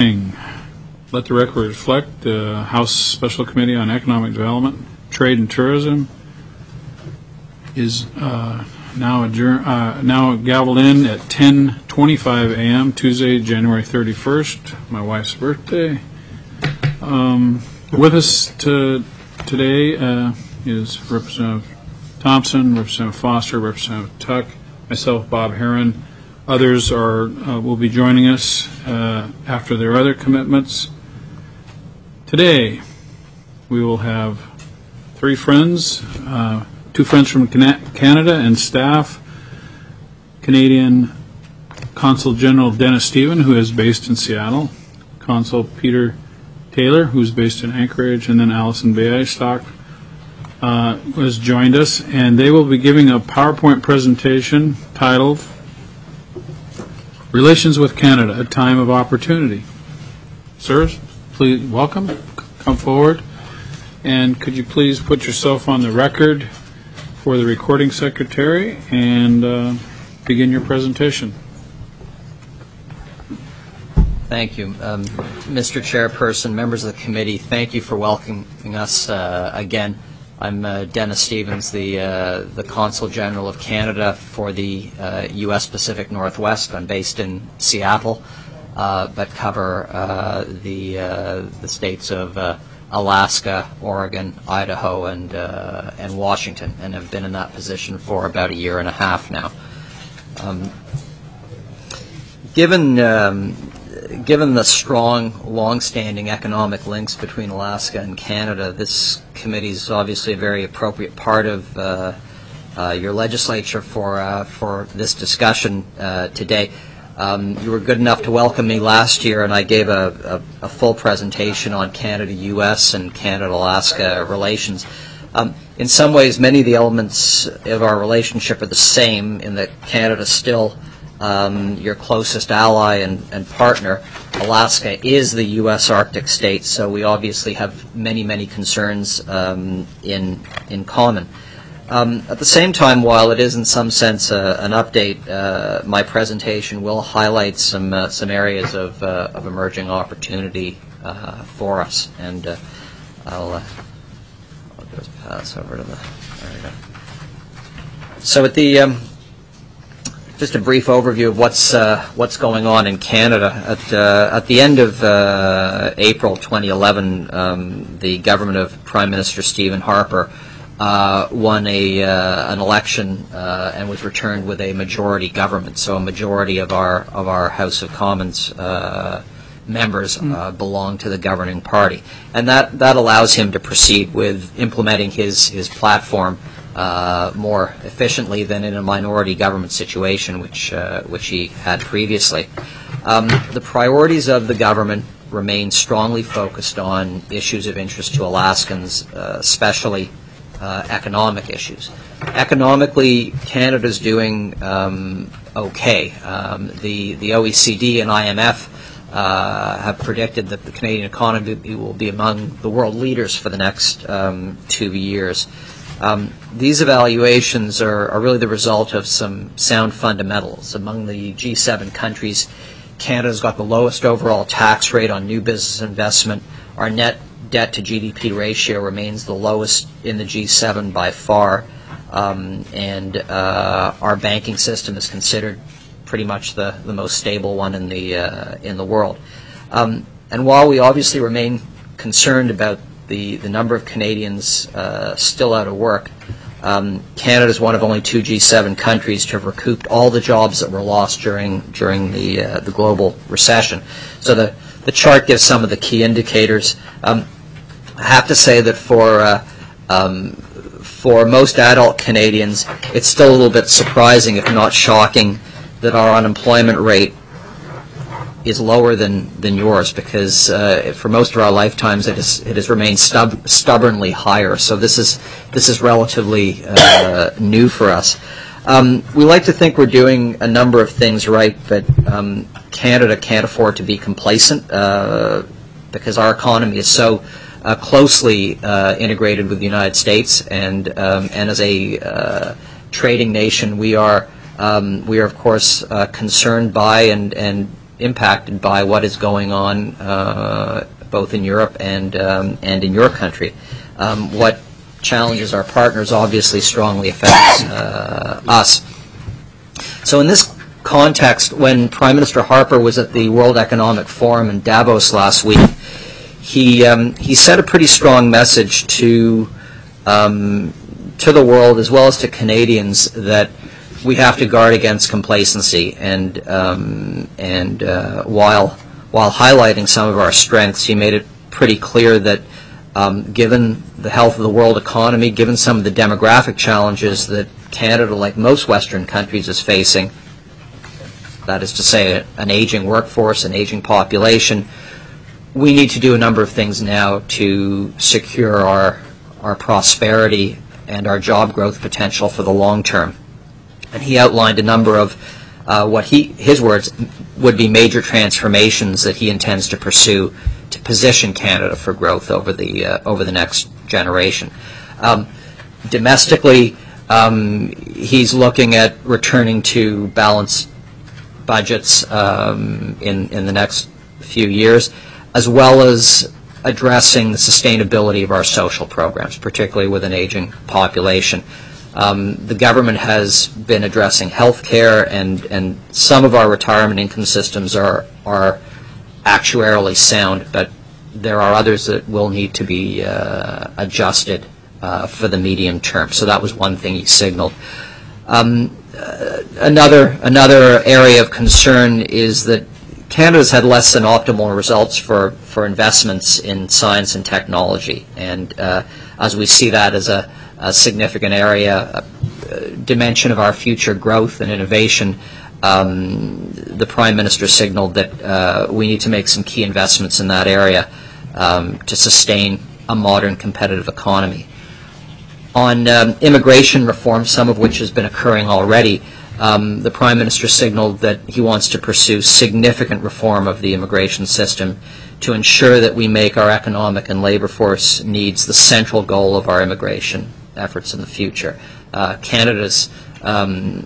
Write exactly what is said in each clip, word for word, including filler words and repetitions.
Let the record reflect the uh, House Special Committee on Economic Development, Trade and Tourism is uh, now adjourn, uh, now gavelled in at ten twenty-five a m Tuesday, January thirty-first, my wife's birthday. Um, with us to, today uh, is Representative Thompson, Representative Foster, Representative Tuck, myself, Bob Herron. Others are uh, will be joining us uh, after their other commitments. Today, we will have three friends, uh, two friends from Canada and staff, Canadian Consul General Dennis Stephen, who is based in Seattle, Consul Peter Taylor, who's based in Anchorage, and then Alison Bialystock uh, has joined us, and they will be giving a PowerPoint presentation titled Relations with Canada, a Time of Opportunity. Sirs, please welcome, come forward, and could you please put yourself on the record for the recording secretary and uh, begin your presentation. Thank you. Um, Mister Chairperson, members of the committee, thank you for welcoming us uh, again. I'm uh, Dennis Stevens, the, uh, the Consul General of Canada for the uh, U S Pacific Northwest. I'm based in Seattle, uh, but cover uh, the, uh, the states of uh, Alaska, Oregon, Idaho, and, uh, and Washington, and have been in that position for about a year and a half now. Um, given um, Given the strong, long-standing economic links between Alaska and Canada, this committee is obviously a very appropriate part of uh, uh, your legislature for uh, for this discussion uh, today. Um, you were good enough to welcome me last year, and I gave a, a, a full presentation on Canada-U S and Canada-Alaska relations. Um, in some ways, many of the elements of our relationship are the same, in that Canada still Um, your closest ally and, and partner. Alaska is the U S Arctic state, so we obviously have many, many concerns um, in in common. Um, at the same time, while it is in some sense uh, an update, uh, my presentation will highlight some uh, some areas of uh, of emerging opportunity uh, for us, and uh, I'll, uh, I'll just pass over to the. There we go. So at the um, Just a brief overview of what's uh, what's going on in Canada. At uh, at the end of uh, April twenty eleven, um, the government of Prime Minister Stephen Harper uh, won a uh, an election uh, and was returned with a majority government. So a majority of our of our House of Commons uh, members uh, belong to the governing party, and that that allows him to proceed with implementing his his platform Uh, more efficiently than in a minority government situation, which uh, which he had previously. Um, the priorities of the government remain strongly focused on issues of interest to Alaskans, uh, especially uh, economic issues. Economically, Canada's doing um, okay. Um, the the O E C D and I M F uh, have predicted that the Canadian economy will be among the world leaders for the next um, two years. Um, these evaluations are, are really the result of some sound fundamentals. Among the G seven countries, Canada's got the lowest overall tax rate on new business investment. Our net debt to G D P ratio remains the lowest in the G seven by far, um, and uh, our banking system is considered pretty much the, the most stable one in the uh, in the world. Um, and while we obviously remain concerned about The, the number of Canadians uh, still out of work, um, Canada is one of only two G seven countries to have recouped all the jobs that were lost during during the uh, the global recession. So the the chart gives some of the key indicators. Um, I have to say that for uh, um, for most adult Canadians, it's still a little bit surprising, if not shocking, that our unemployment rate is lower than than yours, because uh, for most of our lifetimes it has it has remained stub stubbornly higher. So this is this is relatively uh, new for us. Um, we like to think we're doing a number of things right, but um, Canada can't afford to be complacent uh, because our economy is so uh, closely uh, integrated with the United States, and um, and as a uh, trading nation, we are um, we are of course uh, concerned by and and impacted by what is going on uh, both in Europe and um, and in your country. Um, what challenges our partners obviously strongly affects uh, us. So in this context, when Prime Minister Harper was at the World Economic Forum in Davos last week, he um, he sent a pretty strong message to um, to the world as well as to Canadians that we have to guard against complacency. And um, and uh, while while highlighting some of our strengths, he made it pretty clear that um, given the health of the world economy, given some of the demographic challenges that Canada, like most Western countries, is facing, that is to say, an aging workforce, an aging population, we need to do a number of things now to secure our our prosperity and our job growth potential for the long term. And he outlined a number of uh, what he, his words, would be major transformations that he intends to pursue to position Canada for growth over the uh, over the next generation. Um, domestically, um, he's looking at returning to balanced budgets um, in in the next few years, as well as addressing the sustainability of our social programs, particularly with an aging population. Um, the government has been addressing health care, and, and some of our retirement income systems are, are actuarially sound, but there are others that will need to be uh, adjusted uh, for the medium term. So that was one thing he signaled. Um, uh, another, another area of concern is that Canada's had less than optimal results for, for investments in science and technology, and uh, as we see that as a, a significant area, a dimension of our future growth and innovation, um, the Prime Minister signaled that uh, we need to make some key investments in that area um, to sustain a modern competitive economy. On um, immigration reform, some of which has been occurring already, Um, the Prime Minister signaled that he wants to pursue significant reform of the immigration system to ensure that we make our economic and labor force needs the central goal of our immigration efforts in the future. Uh, Canada's um,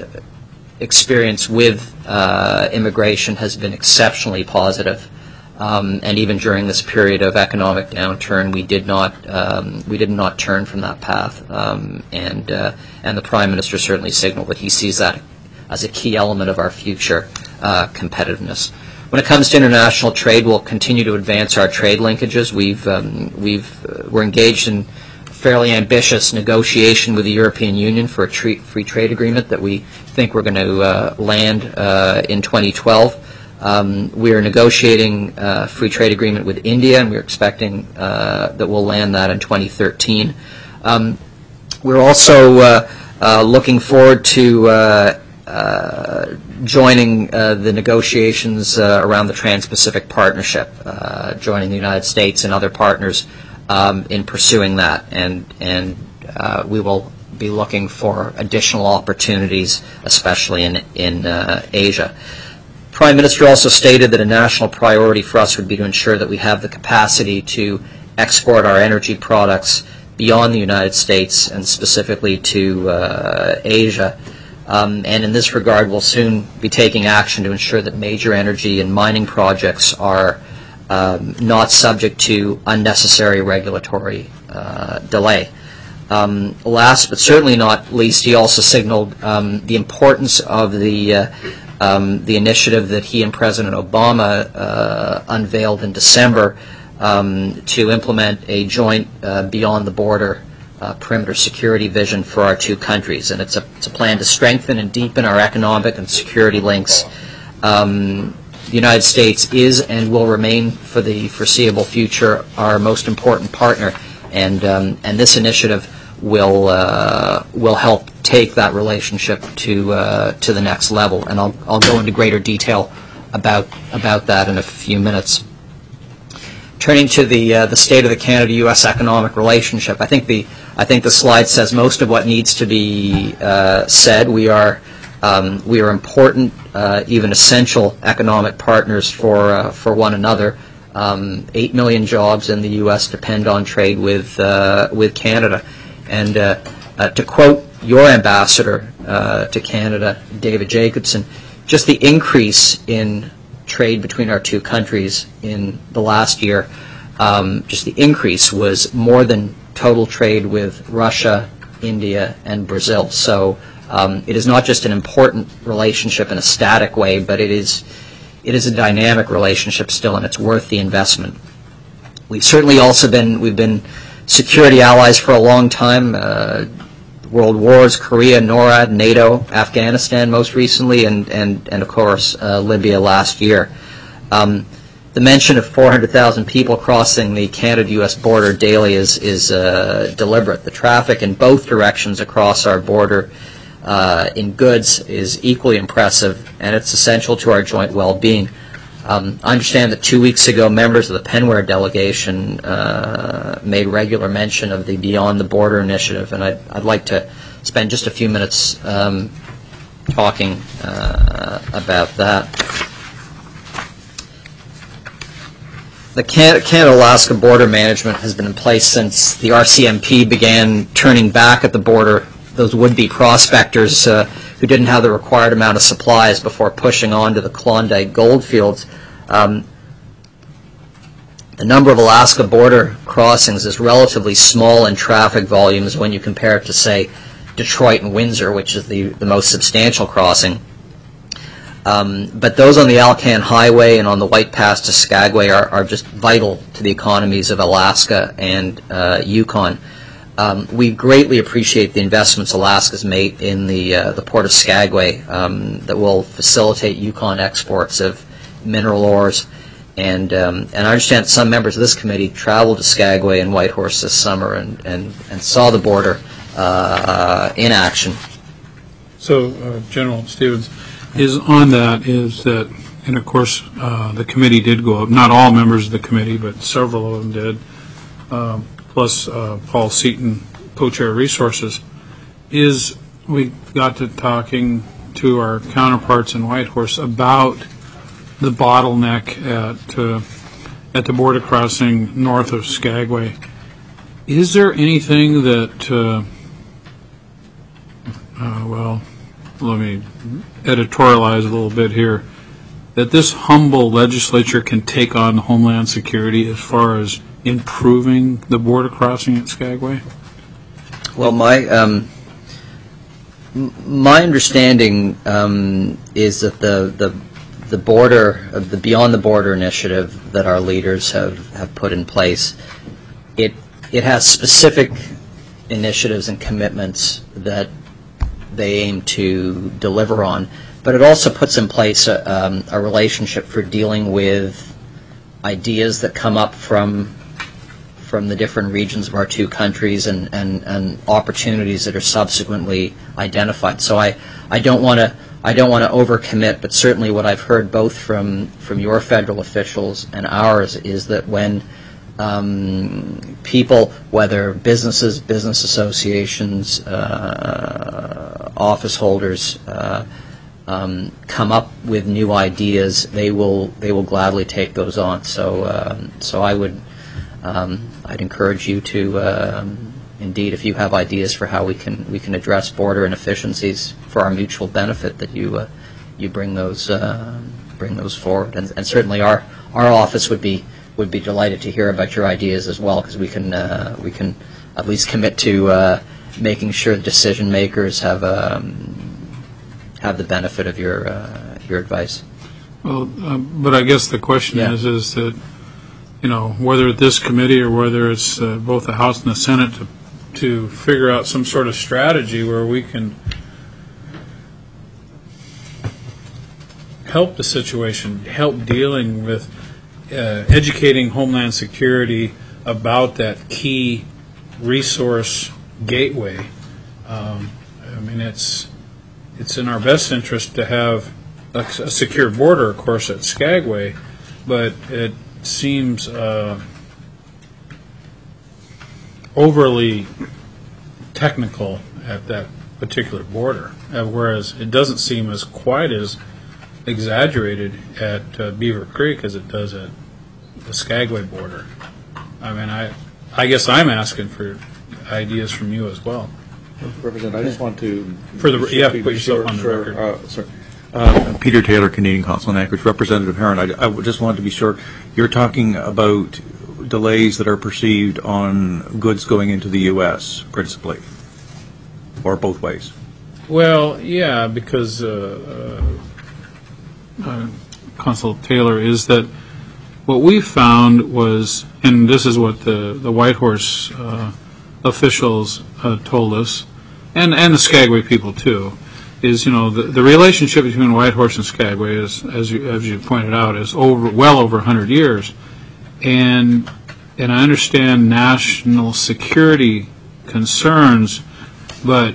experience with uh, immigration has been exceptionally positive, um, and even during this period of economic downturn, we did not um, we did not turn from that path. Um, and uh, and the Prime Minister certainly signaled that he sees that as a key element of our future uh, competitiveness. When it comes to international trade, we'll continue to advance our trade linkages. We've um, we've uh, we're engaged in fairly ambitious negotiation with the European Union for a tre- free trade agreement that we think we're going to uh, land uh, in twenty twelve. Um, we are negotiating a free trade agreement with India, and we're expecting uh, that we'll land that in twenty thirteen. Um, we're also uh, uh, looking forward to uh, uh, joining uh, the negotiations uh, around the Trans-Pacific Partnership, uh, joining the United States and other partners um, in pursuing that, and, and uh, we will be looking for additional opportunities, especially in, in uh, Asia. Prime Minister also stated that a national priority for us would be to ensure that we have the capacity to export our energy products beyond the United States and specifically to uh, Asia. Um, and in this regard, we'll soon be taking action to ensure that major energy and mining projects are um, not subject to unnecessary regulatory uh, delay. Um, last but certainly not least, he also signaled um, the importance of the uh, Um, the initiative that he and President Obama uh, unveiled in December um, to implement a joint uh, beyond-the-border uh, perimeter security vision for our two countries. And it's a, it's a plan to strengthen and deepen our economic and security links. Um, the United States is and will remain for the foreseeable future our most important partner, and, um, and this initiative will uh, will help take that relationship to uh, to the next level, and I'll I'll go into greater detail about about that in a few minutes. Turning to the uh, the state of the Canada-U S economic relationship, I think the I think the slide says most of what needs to be uh, said. We are um, we are important, uh, even essential economic partners for uh, for one another. Um, Eight million jobs in the U S depend on trade with uh, with Canada. And uh, uh, to quote your ambassador uh, to Canada, David Jacobson, just the increase in trade between our two countries in the last year, um, just the increase was more than total trade with Russia, India, and Brazil. So um, it is not just an important relationship in a static way, but it is it is a dynamic relationship still, and it's worth the investment. We've certainly also been we've been security allies for a long time. Uh, world wars, Korea, NORAD, NATO, Afghanistan most recently, and, and, and of course, uh, Libya last year. Um, the mention of four hundred thousand people crossing the Canada-U S border daily is, is uh, deliberate. The traffic in both directions across our border uh, in goods is equally impressive, and it's essential to our joint well-being. Um, I understand that two weeks ago, members of the Penware delegation uh, made regular mention of the Beyond the Border initiative, and I'd, I'd like to spend just a few minutes um, talking uh, about that. The Canada-Alaska border management has been in place since the R C M P began turning back at the border those would-be prospectors uh, who didn't have the required amount of supplies before pushing on to the Klondike goldfields. Um, the number of Alaska border crossings is relatively small in traffic volumes when you compare it to, say, Detroit and Windsor, which is the, the most substantial crossing. Um, but those on the Alcan Highway and on the White Pass to Skagway are, are just vital to the economies of Alaska and uh, Yukon. Um, we greatly appreciate the investments Alaska's made in the uh, the port of Skagway um, that will facilitate Yukon exports of mineral ores. And um, and I understand some members of this committee traveled to Skagway and Whitehorse this summer and, and, and saw the border uh, in action. So, uh, General Stevens, is on that is that, and of course uh, the committee did go up, not all members of the committee, but several of them did, um, plus uh, Paul Seaton, co-chair of Resources, is we got to talking to our counterparts in Whitehorse about the bottleneck at uh, at the border crossing north of Skagway. Is there anything that, uh, uh, well, let me editorialize a little bit here, that this humble legislature can take on Homeland Security as far as improving the border crossing at Skagway? Well, my um, m- my understanding um, is that the, the the border of the Beyond the Border initiative that our leaders have, have put in place, it it has specific initiatives and commitments that they aim to deliver on, but it also puts in place a, um, a relationship for dealing with ideas that come up from from the different regions of our two countries and, and, and opportunities that are subsequently identified. So I, I don't want to I don't want to overcommit, but certainly what I've heard both from, from your federal officials and ours is that when um, people, whether businesses, business associations, uh, office holders, uh, um, come up with new ideas, they will they will gladly take those on. So um, so I would um, I'd encourage you to. Um, Indeed, if you have ideas for how we can we can address border inefficiencies for our mutual benefit, that you uh, you bring those uh, bring those forward, and, and certainly our our office would be would be delighted to hear about your ideas as well, because we can uh, we can at least commit to uh, making sure decision makers have um, have the benefit of your uh, your advice. Well, uh, but I guess the question Yeah. is is that, you know, whether it's this committee or whether it's uh, both the House and the Senate to to figure out some sort of strategy where we can help the situation, help dealing with uh, educating Homeland Security about that key resource gateway. Um, I mean, it's it's in our best interest to have a, a secure border, of course, at Skagway, but it seems uh, overly technical at that particular border, uh, whereas it doesn't seem as quite as exaggerated at uh, Beaver Creek as it does at the Skagway border. I mean, I I guess I'm asking for ideas from you as well. Representative, I just want to... For the- yeah, be put yourself sure- on the sure, record. uh, sorry. Uh, Peter Taylor, Canadian Consul in Anchorage. Representative Heron, I, I just wanted to be sure, you're talking about delays that are perceived on goods going into the U S principally, or both ways? Well, yeah, because uh, uh, uh, Consul Taylor, is that what we found was, and this is what the, the Whitehorse uh, officials uh, told us, and, and the Skagway people too, is, you know, the, the relationship between Whitehorse and Skagway is, as you, as you pointed out, is over well over one hundred years. And, and I understand national security concerns, but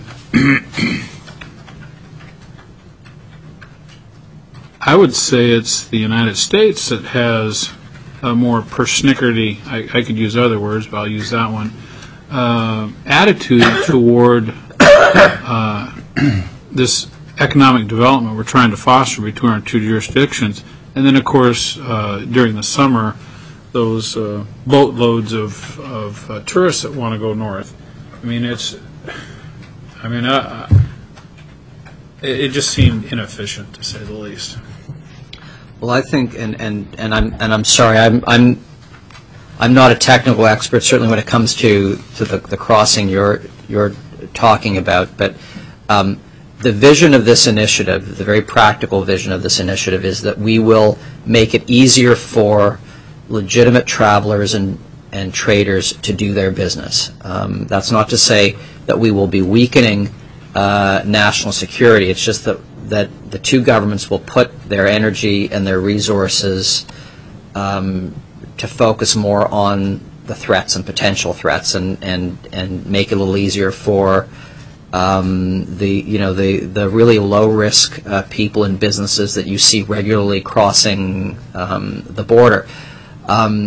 I would say it's the United States that has a more persnickety, I, I could use other words, but I'll use that one, uh, attitude toward uh, this economic development we're trying to foster between our two jurisdictions. And then, of course, uh, during the summer, those uh, boatloads of, of uh, tourists that want to go north. I mean, it's, I mean, uh, it, it just seemed inefficient, to say the least. Well, I think, and, and, and I'm and I'm sorry, I'm I'm I'm not a technical expert, certainly when it comes to, to the, the crossing you're you're talking about, but um, the vision of this initiative, the very practical vision of this initiative, is that we will make it easier for legitimate travelers and and traders to do their business. Um, that's not to say that we will be weakening uh, national security. It's just that that the two governments will put their energy and their resources um, to focus more on the threats and potential threats, and, and, and make it a little easier for um, the you know the the really low risk uh, people and businesses that you see regularly crossing um, the border. Um,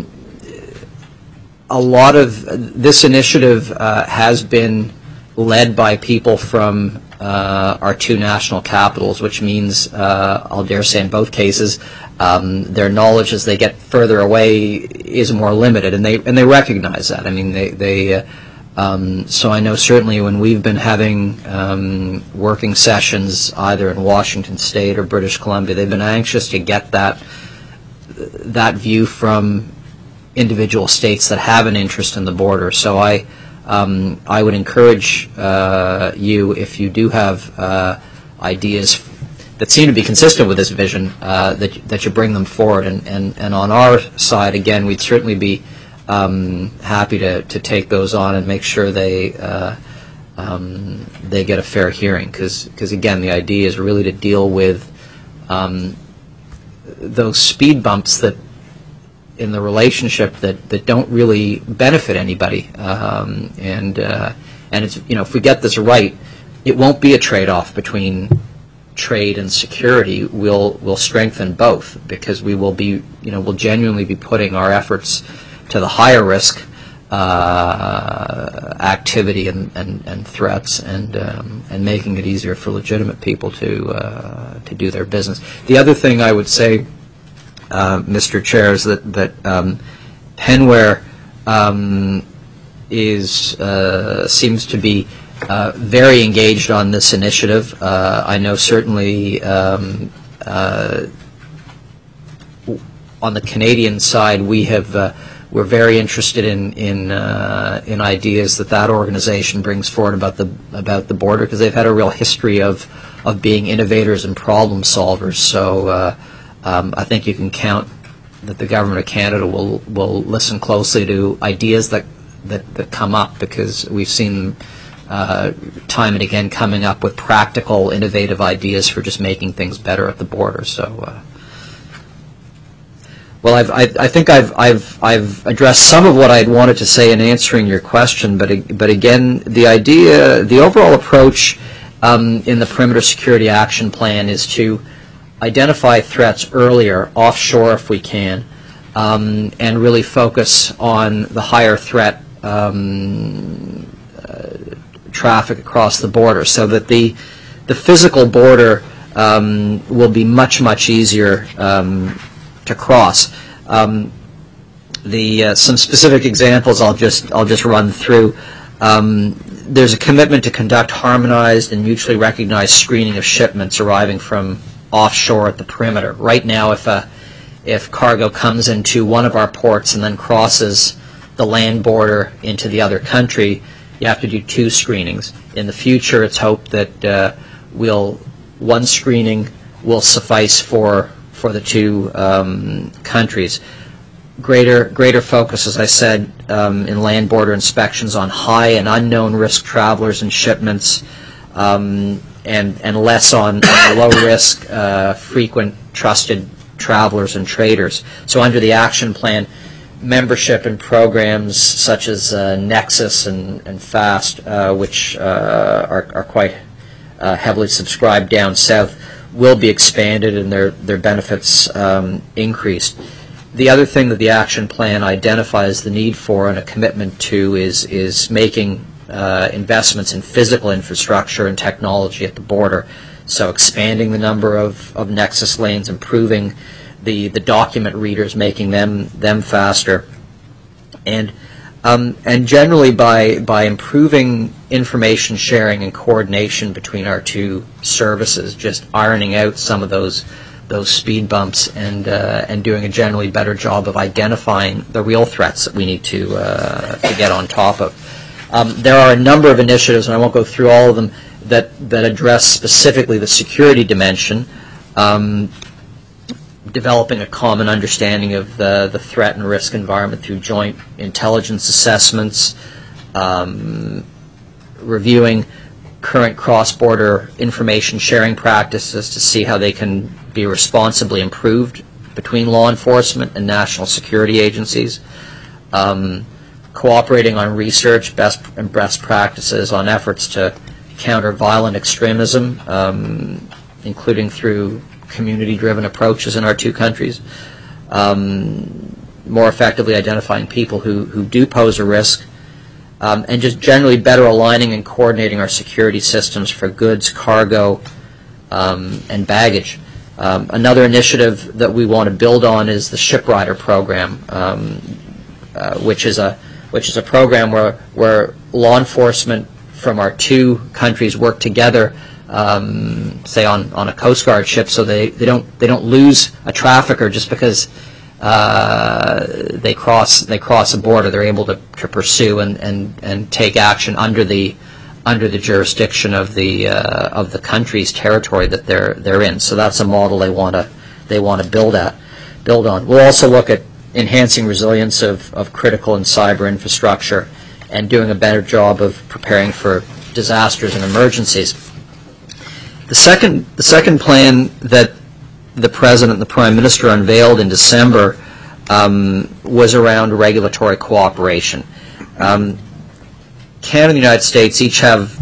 a lot of this initiative uh, has been led by people from uh, our two national capitals, which means, uh, I'll dare say in both cases, um, their knowledge as they get further away is more limited, and they and they recognize that. I mean, they they. Uh, um, so I know certainly when we've been having um, working sessions either in Washington State or British Columbia, they've been anxious to get that that view from individual states that have an interest in the border. So I. Um, I would encourage uh, you, if you do have uh, ideas that seem to be consistent with this vision, uh, that, that you bring them forward. And, and, and on our side, again, we'd certainly be um, happy to, to take those on and make sure they uh, um, they get a fair hearing. Because, again, the idea is really to deal with um, those speed bumps that in the relationship that, that don't really benefit anybody, um, and uh, and it's you know if we get this right, it won't be a trade-off between trade and security. We'll we'll strengthen both, because we will be you know we'll genuinely be putting our efforts to the higher risk uh, activity and, and, and threats, and um, and making it easier for legitimate people to uh, to do their business. The other thing I would say, Uh, Mister Chair, is that, that um, Penware um, is uh, seems to be uh, very engaged on this initiative. Uh, I know certainly um, uh, on the Canadian side we have uh, we're very interested in in uh, in ideas that that organization brings forward about the about the border, because they've had a real history of of being innovators and problem solvers. So. Uh, Um, I think you can count that the government of Canada will will listen closely to ideas that that, that come up, because we've seen them uh, time and again coming up with practical, innovative ideas for just making things better at the border. So, uh, well, I've, I, I think I've I've I've addressed some of what I'd wanted to say in answering your question, but but again, the idea, the overall approach um, in the Perimeter Security Action Plan is to identify threats earlier, offshore if we can, um, and really focus on the higher threat um, uh, traffic across the border, so that the the physical border um, will be much much easier um, to cross. Um, the uh, some specific examples I'll just I'll just run through. Um, there's a commitment to conduct harmonized and mutually recognized screening of shipments arriving from offshore at the perimeter. Right now, if a if cargo comes into one of our ports and then crosses the land border into the other country, you have to do two screenings. In the future, it's hoped that uh, we'll one screening will suffice for for the two um, countries. Greater greater focus, as I said, um, in land border inspections on high and unknown risk travelers and shipments, um, and and less on, on low risk, uh, frequent, trusted travelers and traders. So under the action plan, membership in programs such as uh, Nexus and, and FAST, uh, which uh, are, are quite uh, heavily subscribed down south, will be expanded and their, their benefits um, increased. The other thing that the action plan identifies the need for and a commitment to is, is making uh, investments in physical infrastructure and technology at the border. So expanding the number of, of Nexus lanes, improving the, the document readers, making them them faster, and um, and generally by by improving information sharing and coordination between our two services, just ironing out some of those those speed bumps and uh, and doing a generally better job of identifying the real threats that we need to uh, to get on top of. Um, there are a number of initiatives, and I won't go through all of them, that, that address specifically the security dimension, um, developing a common understanding of the, the threat and risk environment through joint intelligence assessments, um, reviewing current cross-border information sharing practices to see how they can be responsibly improved between law enforcement and national security agencies, um, cooperating on research best and best practices on efforts to counter violent extremism, um, including through community-driven approaches in our two countries, um, more effectively identifying people who, who do pose a risk, um, and just generally better aligning and coordinating our security systems for goods, cargo, um, and baggage. Um, another initiative that we want to build on is the Shiprider program, um, uh, which is a which is a program where where law enforcement from our two countries work together, um, say on, on a Coast Guard ship, so they, they don't they don't lose a trafficker just because uh, they cross they cross a border. They're able to, to pursue and, and, and take action under the under the jurisdiction of the uh, of the country's territory that they're they're in. So that's a model they want to they want to build at build on. We'll also look at enhancing resilience of, of critical and cyber infrastructure, and doing a better job of preparing for disasters and emergencies. The second, the second plan that the President and the Prime Minister unveiled in December um, was around regulatory cooperation. Um, Canada and the United States each have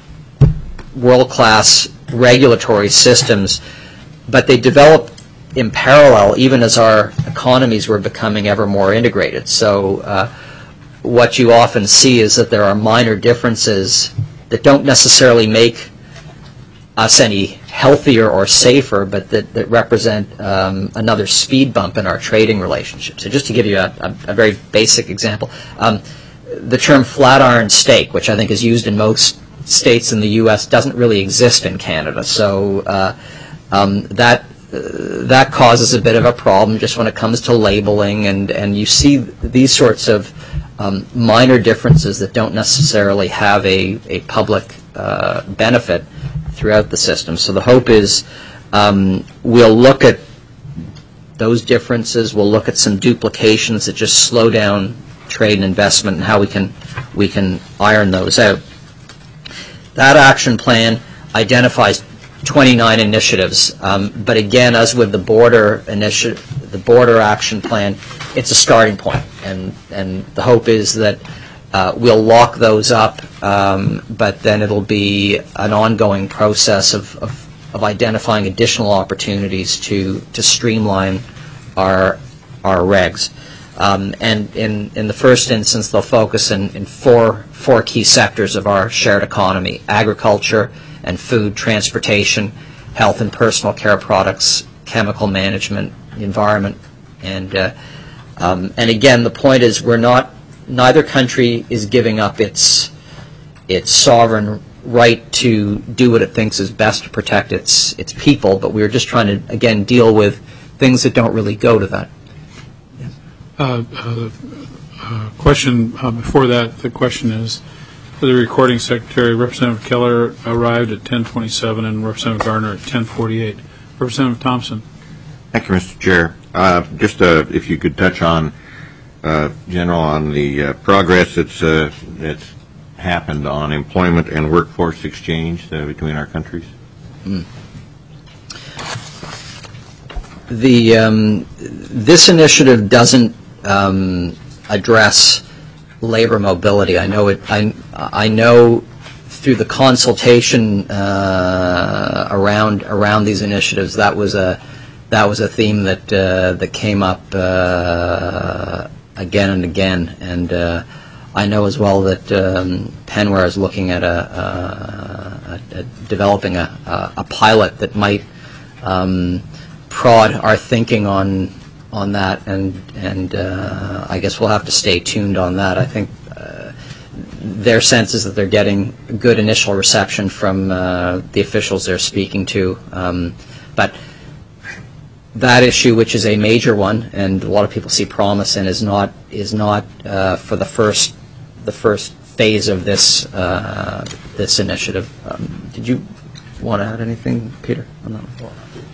world-class regulatory systems, but they develop in parallel even as our economies were becoming ever more integrated. So uh, what you often see is that there are minor differences that don't necessarily make us any healthier or safer, but that, that represent um, another speed bump in our trading relationship. So just to give you a, a, a very basic example, um, the term Flatiron steak, which I think is used in most states in the U S, doesn't really exist in Canada. So uh, um, that uh, that causes a bit of a problem just when it comes to labeling, and, and you see these sorts of um, minor differences that don't necessarily have a, a public uh, benefit throughout the system. So the hope is um, we'll look at those differences, we'll look at some duplications that just slow down trade and investment, and how we can we can iron those out. That action plan identifies twenty-nine initiatives, um, but again, as with the border initiative, the border action plan, it's a starting point, and and the hope is that uh, we'll lock those up, um, but then it'll be an ongoing process of, of of identifying additional opportunities to to streamline our our regs. Um, and in, in the first instance, they'll focus in, in four, four key sectors of our shared economy: agriculture and food, transportation, health and personal care products, chemical management, environment. And, uh, um, and again, the point is we're not, neither country is giving up its, its sovereign right to do what it thinks is best to protect its its people, but we were just trying to, again, deal with things that don't really go to that. Uh, uh, uh, question uh, before that, the question is, for the recording secretary, Representative Keller arrived at ten twenty-seven and Representative Gardner at ten forty-eight. Representative Thompson. Thank you, Mister Chair. Uh, just uh, if you could touch on, uh, General, on the uh, progress that's, uh, that's happened on employment and workforce exchange uh, between our countries. Mm. The um, this initiative doesn't um, address labor mobility. I know it. I I know through the consultation uh, around around these initiatives, that was a that was a theme that uh, that came up uh, again and again. And uh, I know as well that um, Penware is looking at a, a, a, a developing a, a, a pilot that might um, prod our thinking on on that, and and uh, I guess we'll have to stay tuned on that. I think uh, their sense is that they're getting good initial reception from uh, the officials they're speaking to, um, but that issue, which is a major one, and a lot of people see promise in, is not is not uh, for the first the first phase of this uh, this initiative. Um, did you want to add anything, Peter, on that one?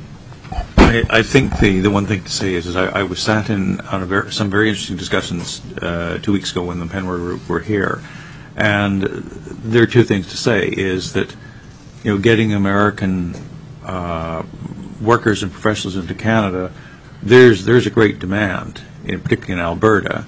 I, I think the, the one thing to say is, is I, I was sat in on a very, some very interesting discussions uh, two weeks ago when the Penware group were here, and there are two things to say. Is that, you know, getting American uh, workers and professionals into Canada, there's there's a great demand, in, particularly in Alberta,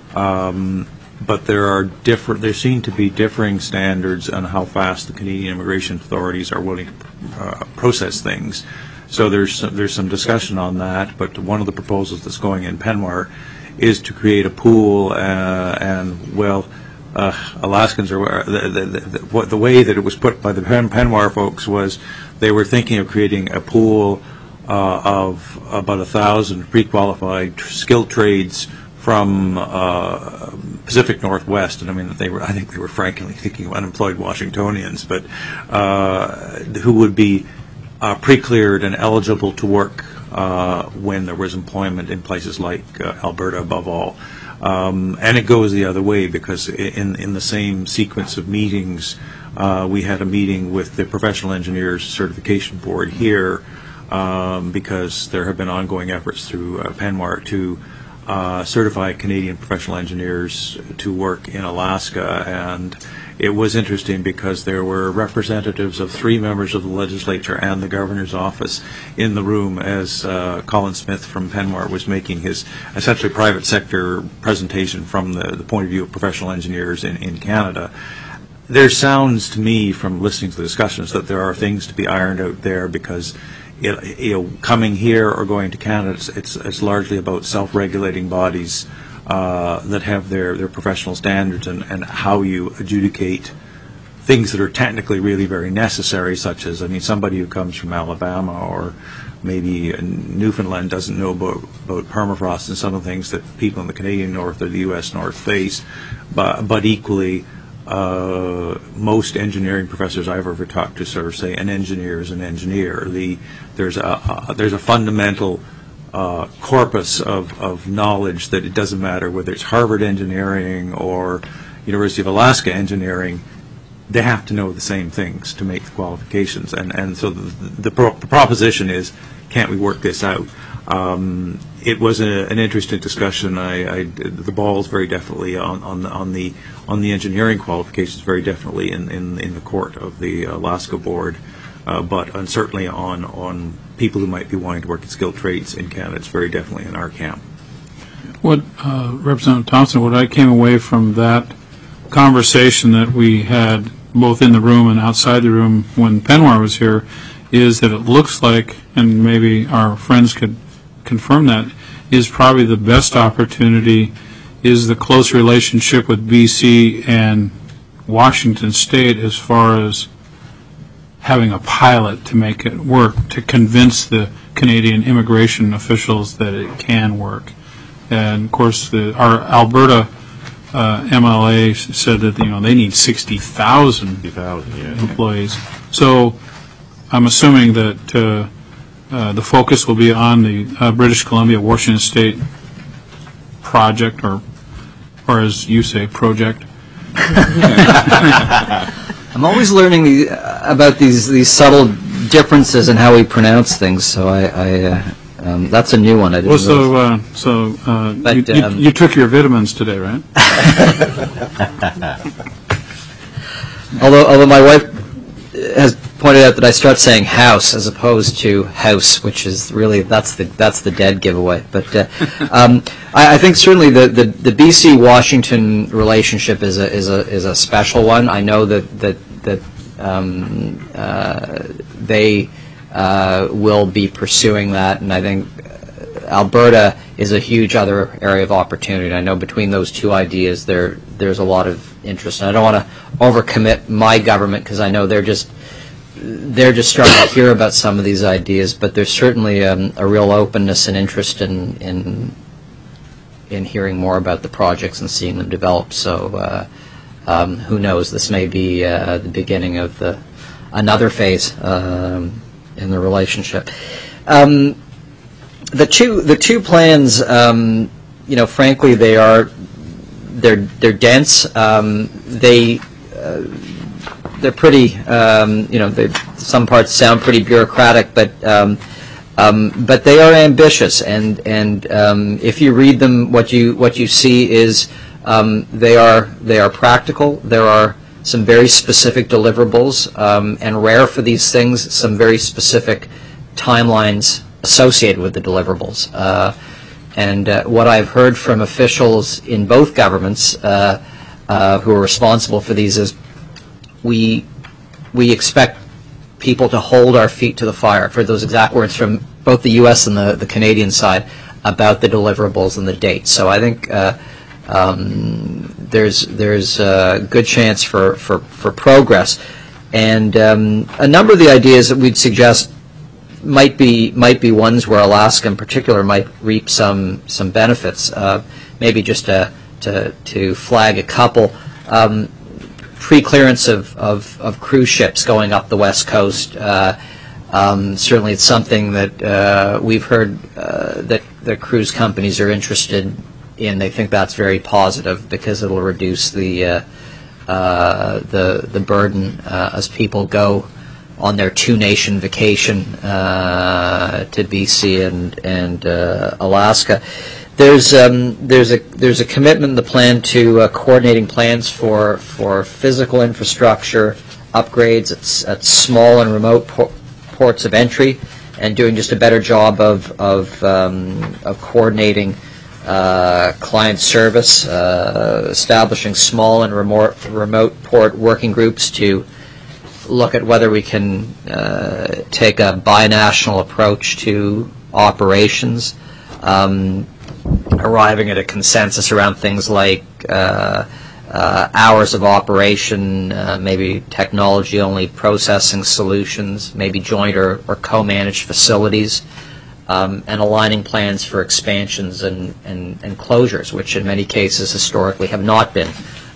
um, but there are different. There seem to be differing standards on how fast the Canadian immigration authorities are willing to uh, process things. So there's some, there's some discussion on that, but one of the proposals that's going in Penware is to create a pool, uh, and well, uh, Alaskans are the, the, the, what, the way that it was put by the Pen, Penware folks was they were thinking of creating a pool uh, of about a thousand pre-qualified tr- skilled trades from uh, Pacific Northwest, and I mean they were I think they were frankly thinking of unemployed Washingtonians, but uh, who would be Uh, pre-cleared and eligible to work uh, when there was employment in places like uh, Alberta, above all. Um, and it goes the other way, because in, in the same sequence of meetings, uh, we had a meeting with the Professional Engineers Certification Board here, um, because there have been ongoing efforts through uh, Penware to uh, certify Canadian professional engineers to work in Alaska. And it was interesting because there were representatives of three members of the legislature and the governor's office in the room as uh, Colin Smith from Penware was making his essentially private sector presentation from the, the point of view of professional engineers in, in Canada. There sounds to me, from listening to the discussions, that there are things to be ironed out there, because it, you know, coming here or going to Canada, it's, it's, it's largely about self-regulating bodies Uh, that have their, their professional standards, and, and how you adjudicate things that are technically really very necessary, such as, I mean, somebody who comes from Alabama or maybe Newfoundland doesn't know about, about permafrost and some of the things that people in the Canadian North or the U S North face, but, but equally, uh, most engineering professors I've ever talked to sort of say an engineer is an engineer. The, there's, a, a, there's a fundamental Uh, corpus of, of knowledge that it doesn't matter whether it's Harvard Engineering or University of Alaska Engineering, they have to know the same things to make the qualifications. And, and so the, the, pro- the proposition is, can't we work this out? Um, it was a, an interesting discussion. I, I, the ball is very definitely on, on, the, on, the, on the engineering qualifications, very definitely in, in, in the court of the Alaska Board. Uh, but and certainly on, on people who might be wanting to work in skilled trades in Canada, it's very definitely in our camp. What, uh, Representative Thompson, what I came away from that conversation that we had both in the room and outside the room when Penware was here is that it looks like, and maybe our friends could confirm that, is probably the best opportunity is the close relationship with B C and Washington State as far as having a pilot to make it work, to convince the Canadian immigration officials that it can work. And of course, the, our Alberta uh, M L A said that, you know, they need sixty thousand yeah. employees. So I'm assuming that uh, uh, the focus will be on the uh, British Columbia Washington State project, or or as you say, project. I'm always learning the, uh, about these these subtle differences in how we pronounce things. So I, I uh, um, that's a new one. I didn't. Well, so uh, so uh, But, you, you, um, you took your vitamins today, right? although although my wife has pointed out that I start saying house as opposed to house, which is really that's the that's the dead giveaway. But uh, um, I, I think certainly the, the, the B C Washington relationship is a is a is a special one. I know that that that um, uh, they uh, will be pursuing that, and I think Alberta is a huge other area of opportunity. I know between those two ideas, there there's a lot of interest. And I don't want to overcommit my government because I know they're just they're just starting to hear about some of these ideas. But there's certainly um, a real openness and interest in in in hearing more about the projects and seeing them develop. So uh, um, who knows? This may be uh, the beginning of the another phase um, in the relationship. Um, The two the two plans, um, you know, frankly, they are they're they're dense. Um, they uh, they're pretty, um, you know, they, some parts sound pretty bureaucratic, but um, um, but they are ambitious. And and um, if you read them, what you what you see is um, they are they are practical. There are some very specific deliverables, um, and rare for these things, some very specific timelines associated with the deliverables. Uh, and uh, what I've heard from officials in both governments uh, uh, who are responsible for these is we we expect people to hold our feet to the fire. I've heard those exact words from both the U S and the, the Canadian side about the deliverables and the dates. So I think uh, um, there's there's a good chance for, for, for progress. And um, a number of the ideas that we'd suggest might be might be ones where Alaska in particular might reap some some benefits. Uh, maybe just to, to to flag a couple. Um, pre-clearance of, of, of cruise ships going up the west coast. Uh, um, certainly it's something that uh, we've heard uh, that the cruise companies are interested in. They think that's very positive because it'll reduce the uh, uh, the the burden uh, as people go on their two-nation vacation uh, to B C and and uh, Alaska. There's um, there's a there's a commitment in the plan to uh, coordinating plans for for physical infrastructure upgrades at, at small and remote por ports of entry, and doing just a better job of of um, of coordinating uh, client service, uh, establishing small and remote remote port working groups to look at whether we can uh, take a binational approach to operations, um, arriving at a consensus around things like uh, uh, hours of operation, uh, maybe technology-only processing solutions, maybe joint or, or co-managed facilities, um, and aligning plans for expansions and, and, and closures, which in many cases historically have not been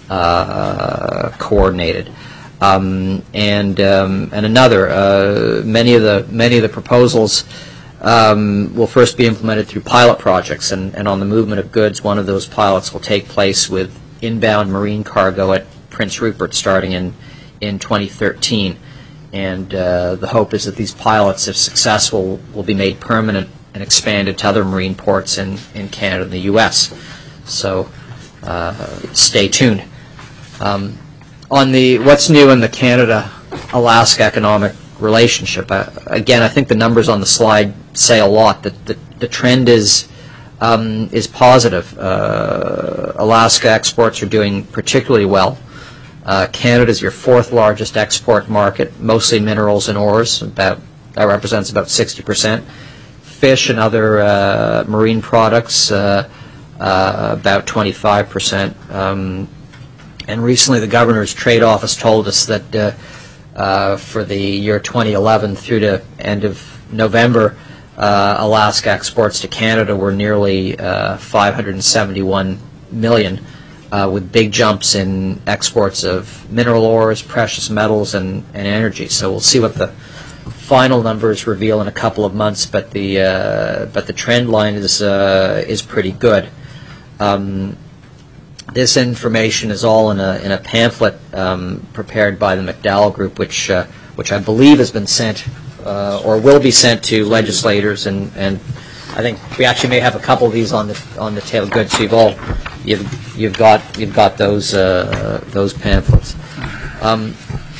uh, coordinated. Um, and um, and another, uh, many of the many of the proposals um, will first be implemented through pilot projects, and, and on the movement of goods, one of those pilots will take place with inbound marine cargo at Prince Rupert starting in in twenty thirteen, and uh, the hope is that these pilots, if successful, will be made permanent and expanded to other marine ports in in Canada and the U S. So uh, stay tuned. Um, On the what's new in the Canada-Alaska economic relationship, uh, again, I think the numbers on the slide say a lot. That the, the trend is um, is positive. Uh, Alaska exports are doing particularly well. Uh, Canada is your fourth largest export market, mostly minerals and ores. About that represents about sixty percent. Fish and other uh, marine products, uh, uh, about twenty-five percent. Um, And recently, the Governor's Trade Office told us that uh, uh, for the year twenty eleven through to end of November, uh, Alaska exports to Canada were nearly uh, five hundred seventy-one million uh, with big jumps in exports of mineral ores, precious metals, and, and energy. So we'll see what the final numbers reveal in a couple of months, but the uh, but the trend line is uh, is pretty good. Um, this information is all in a in a pamphlet um, prepared by the McDowell Group, which uh, which I believe has been sent uh, or will be sent to legislators, and, and I think we actually may have a couple of these on the on the tail. Good, so you've all you've you've got you've got those uh, those pamphlets. Um,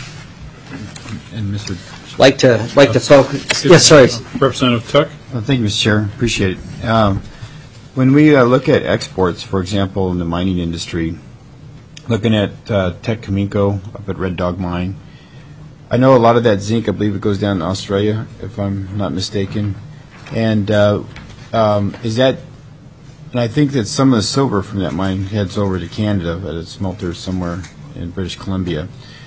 And Mister like to like to focus. Yes, sorry. Representative Tuck? Well, thank you, Mister Chair. Appreciate it. Um, when we uh, look at exports, for example, in the mining industry, looking at uh, Teck Cominco up at Red Dog Mine, I know a lot of that zinc, I believe it goes down to Australia, if I'm not mistaken. And uh, um, is that, and I think that some of the silver from that mine heads over to Canada at a smelter somewhere in British Columbia.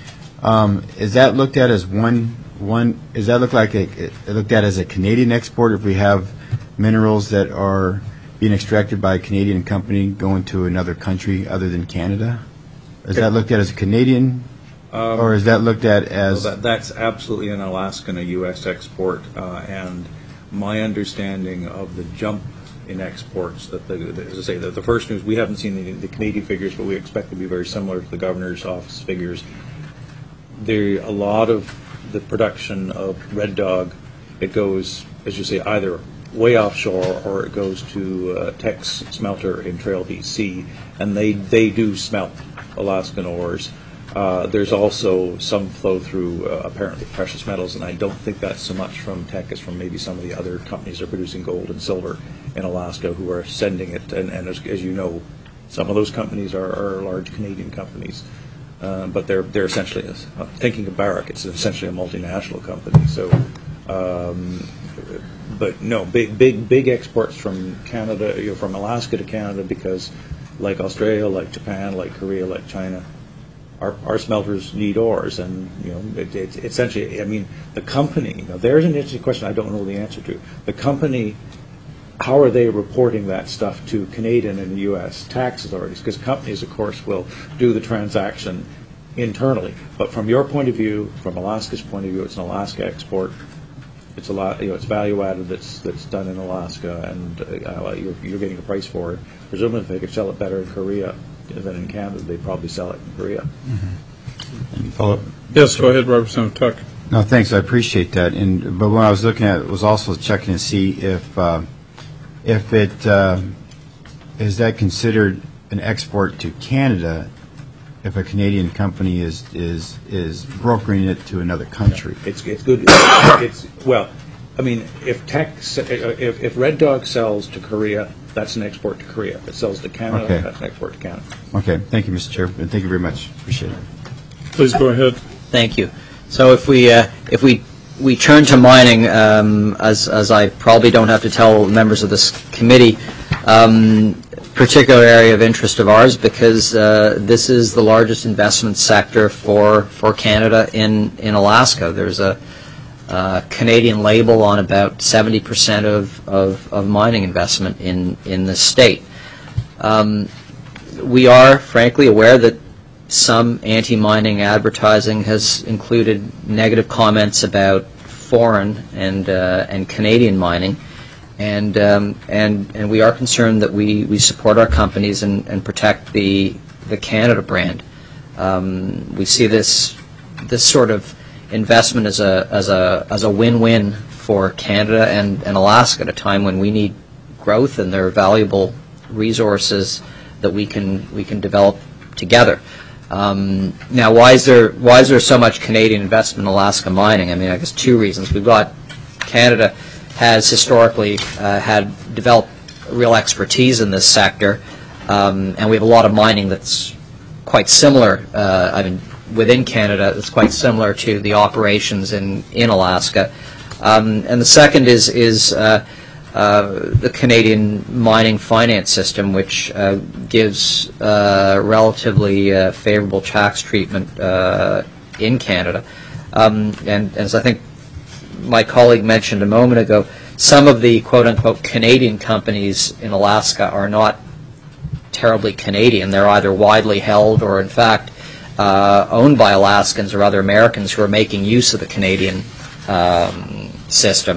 Um, is that looked at as one? One, does that look like a, it looked at as a Canadian export if we have minerals that are being extracted by a Canadian company going to another country other than Canada? Is that looked at as a Canadian, Um, or is that looked at as? Well, that, that's absolutely an Alaska and a U S export, uh, and my understanding of the jump in exports, that the, the, as I say, the, the first news, we haven't seen the, the Canadian figures, but we expect to be very similar to the governor's office figures. There a lot of the production of Red Dog, it goes, as you say, either way offshore or it goes to uh, Teck's smelter in Trail, B C, and they, they do smelt Alaskan ores. Uh, there's also some flow through uh, apparently precious metals, and I don't think that's so much from Teck as from maybe some of the other companies that are producing gold and silver in Alaska who are sending it. And, and as, as you know, some of those companies are, are large Canadian companies. Uh, but they're they're essentially, uh, thinking of Barrick, it's essentially a multinational company. So, um, but no, big big big exports from Canada, you know, from Alaska to Canada, because like Australia, like Japan, like Korea, like China, our our smelters need ores, and you know, it, it, essentially, I mean, the company. You know, there's an interesting question I don't know the answer to. The company. How are they reporting that stuff to Canadian and U S tax authorities? Because companies, of course, will do the transaction internally. But from your point of view, from Alaska's point of view, it's an Alaska export. It's a lot, you know, it's value added that's that's done in Alaska, and uh, you're, you're getting a price for it. Presumably, if they could sell it better in Korea than in Canada, they'd probably sell it in Korea. Mm-hmm. Follow up? Yes, go ahead, Representative Tuck. No, thanks. I appreciate that. And but when I was looking at it, was also checking to see if uh, if it uh, is that considered an export to Canada if a Canadian company is is is brokering it to another country. It's it's good. It's well, I mean, if Teck, if if Red Dog sells to Korea, that's an export to Korea. If it sells to Canada, Okay. that's an export to Canada. Okay. Thank you, Mister Chair, and thank you very much. Appreciate it. Please go ahead. Thank you. So if we uh, if we we turn to mining, um, as as I probably don't have to tell members of this committee, um, particular area of interest of ours, because uh, this is the largest investment sector for for Canada in in Alaska. There's a uh, Canadian label on about seventy percent of, of of mining investment in in the state. Um, we are frankly aware that some anti-mining advertising has included negative comments about foreign and uh, and Canadian mining, and um, and and we are concerned that we, we support our companies and, and protect the the Canada brand. Um, we see this this sort of investment as a as a as a win-win for Canada and, and Alaska at a time when we need growth, and there are valuable resources that we can we can develop together. Um, now, why is there why is there so much Canadian investment in Alaska mining? I mean, I guess two reasons. We've got Canada has historically uh, had developed real expertise in this sector, um, and we have a lot of mining that's quite similar. Uh, I mean, within Canada, that's quite similar to the operations in in Alaska. Um, and the second is is uh, Uh, the Canadian mining finance system, which uh, gives uh, relatively uh, favorable tax treatment uh, in Canada. Um, and as I think my colleague mentioned a moment ago, some of the quote-unquote Canadian companies in Alaska are not terribly Canadian. They're either widely held or, in fact, uh, owned by Alaskans or other Americans who are making use of the Canadian um, system.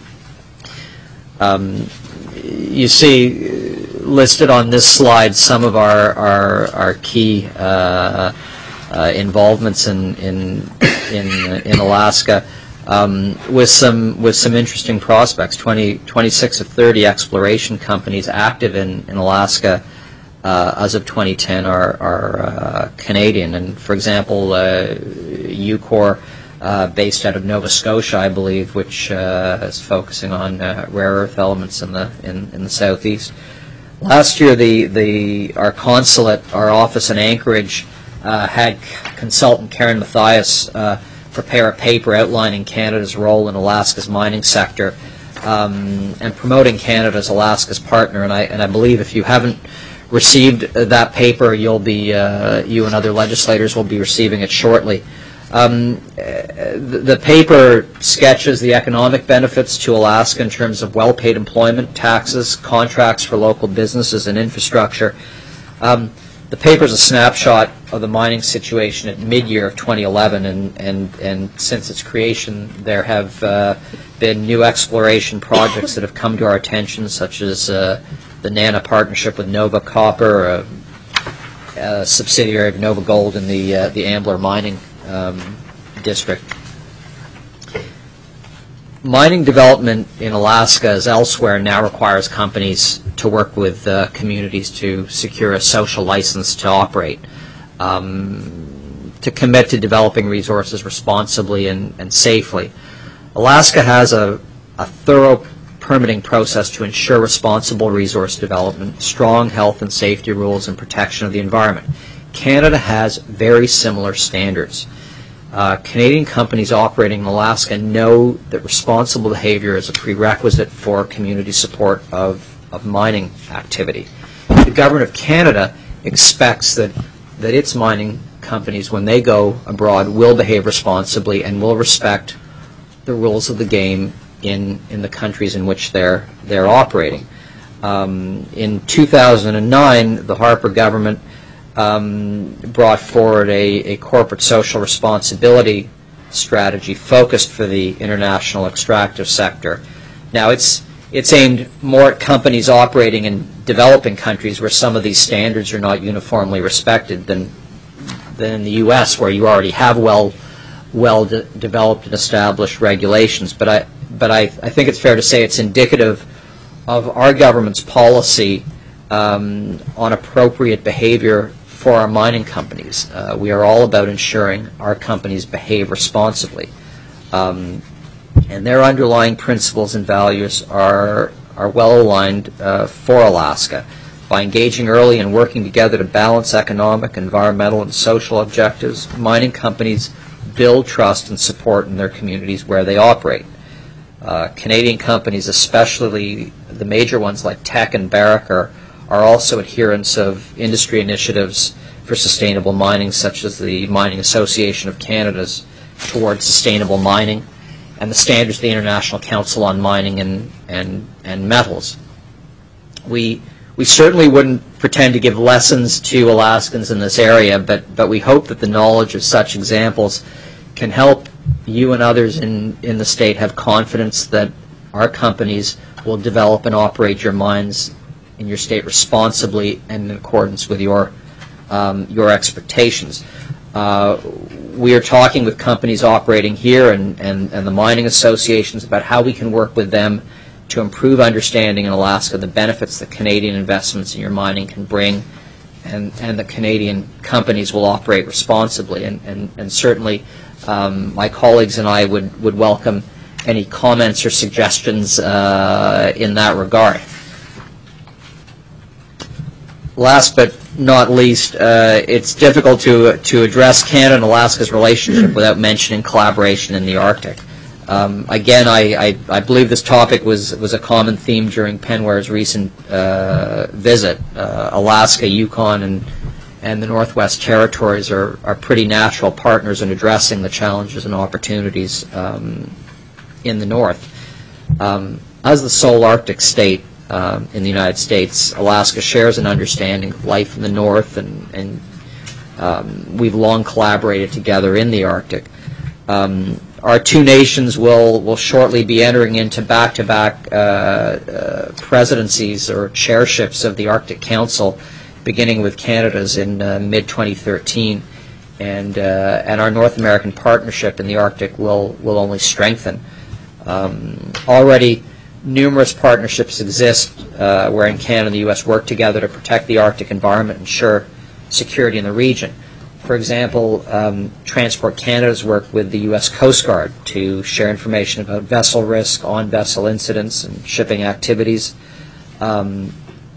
Um, you see listed on this slide some of our our, our key uh, uh, involvements in in in, in Alaska, um, with some with some interesting prospects. twenty, twenty-six of thirty exploration companies active in, in Alaska uh, as of twenty ten are are uh, Canadian. And for example, uh, Ucor, Uh, based out of Nova Scotia, I believe, which uh, is focusing on uh, rare earth elements in the in, in the southeast. Last year, the the our consulate, our office in Anchorage, uh, had consultant Karen Mathias uh, prepare a paper outlining Canada's role in Alaska's mining sector um, and promoting Canada as Alaska's partner. And I and I believe if you haven't received that paper, you'll be uh, you and other legislators will be receiving it shortly. Um, the, the paper sketches the economic benefits to Alaska in terms of well-paid employment, taxes, contracts for local businesses, and infrastructure. Um, the paper is a snapshot of the mining situation at mid-year of twenty eleven, and, and, and since its creation, there have uh, been new exploration projects that have come to our attention, such as uh, the NANA partnership with Nova Copper, a, a subsidiary of Nova Gold in the uh, the Ambler mining Um, district. Mining development in Alaska, as elsewhere, now requires companies to work with uh, communities to secure a social license to operate, um, to commit to developing resources responsibly and, and safely. Alaska has a, a thorough permitting process to ensure responsible resource development, strong health and safety rules, and protection of the environment. Canada has very similar standards. Uh, Canadian companies operating in Alaska know that responsible behavior is a prerequisite for community support of, of mining activity. The Government of Canada expects that, that its mining companies, when they go abroad, will behave responsibly and will respect the rules of the game in, in the countries in which they're, they're operating. Um, in two thousand nine, the Harper government Um, brought forward a, a corporate social responsibility strategy focused for the international extractive sector. Now, it's it's aimed more at companies operating in developing countries where some of these standards are not uniformly respected than than in the U S, where you already have well well de developed and established regulations. But I but I, I think it's fair to say it's indicative of our government's policy um, on appropriate behavior for our mining companies. Uh, we are all about ensuring our companies behave responsibly. Um, and their underlying principles and values are, are well aligned uh, for Alaska. By engaging early and working together to balance economic, environmental, and social objectives, mining companies build trust and support in their communities where they operate. Uh, Canadian companies, especially the major ones like Teck and Barrick, are are also adherents of industry initiatives for sustainable mining, such as the Mining Association of Canada's Towards Sustainable Mining and the standards of the International Council on Mining and, and, and Metals. We, we certainly wouldn't pretend to give lessons to Alaskans in this area, but, but we hope that the knowledge of such examples can help you and others in, in the state have confidence that our companies will develop and operate your mines in your state responsibly and in accordance with your um, your expectations. Uh, we are talking with companies operating here and, and, and the mining associations about how we can work with them to improve understanding in Alaska the benefits that Canadian investments in your mining can bring, and, and the Canadian companies will operate responsibly. And, and, and certainly um, my colleagues and I would, would welcome any comments or suggestions uh, in that regard. Last but not least, uh, it's difficult to to address Canada and Alaska's relationship without mentioning collaboration in the Arctic. Um, again, I, I, I believe this topic was was a common theme during Penware's recent uh, visit. Uh, Alaska, Yukon, and and the Northwest Territories are are pretty natural partners in addressing the challenges and opportunities um, in the North. Um, as the sole Arctic state, um, in the United States. Alaska shares an understanding of life in the North, and, and um, we've long collaborated together in the Arctic. Um, our two nations will, will shortly be entering into back-to-back uh, uh, presidencies or chairships of the Arctic Council, beginning with Canada's in uh, mid twenty thirteen. And, uh, and our North American partnership in the Arctic will, will only strengthen. Um, already, numerous partnerships exist uh, wherein Canada and the U S work together to protect the Arctic environment and ensure security in the region. For example, um, Transport Canada's work with the U S Coast Guard to share information about vessel risk, on-vessel incidents, and shipping activities. Um,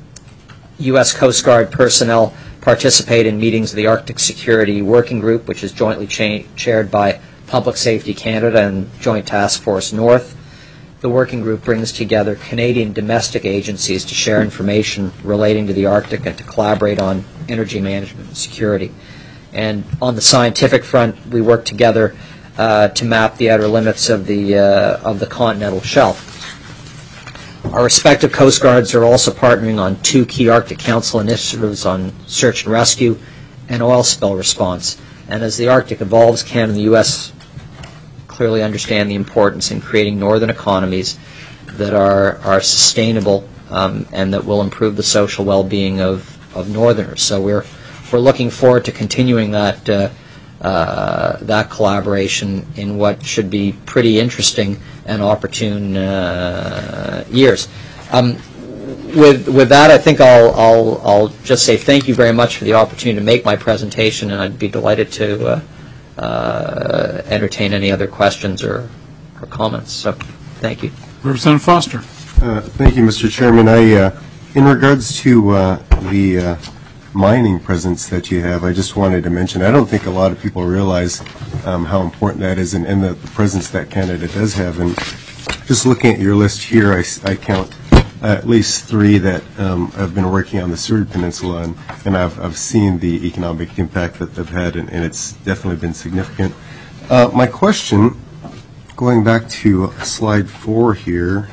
U S Coast Guard personnel participate in meetings of the Arctic Security Working Group, which is jointly cha chaired by Public Safety Canada and Joint Task Force North. The working group brings together Canadian domestic agencies to share information relating to the Arctic and to collaborate on energy management and security. And on the scientific front, we work together uh, to map the outer limits of the, uh, of the continental shelf. Our respective Coast Guards are also partnering on two key Arctic Council initiatives on search and rescue and oil spill response. And as the Arctic evolves, Canada and the U S clearly understand the importance in creating northern economies that are, are sustainable um, and that will improve the social well-being of, of northerners. So we're, we're looking forward to continuing that, uh, uh, that collaboration in what should be pretty interesting and opportune uh, years. Um, with with that, I think I'll I'll I'll just say thank you very much for the opportunity to make my presentation, and I'd be delighted to uh, uh, entertain any other questions or, or comments. So, thank you, Representative Foster. Uh, thank you, Mister Chairman. I, uh, in regards to uh, the uh, mining presence that you have, I just wanted to mention, I don't think a lot of people realize um, how important that is, and, and the, the presence that Canada does have. And just looking at your list here, I, I count at least three that um, have been working on the Seward Peninsula, and, and I've, I've seen the economic impact that they've had, and, and it's definitely been significant. Uh, my question, going back to slide four here,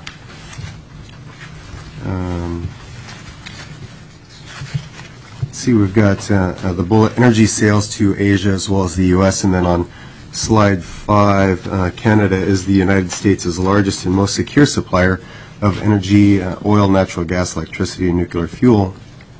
um, see, we've got uh, uh, the bullet energy sales to Asia as well as the U S, and then on slide five, uh, Canada is the United States' largest and most secure supplier of energy, uh, oil, natural gas, electricity, and nuclear fuel.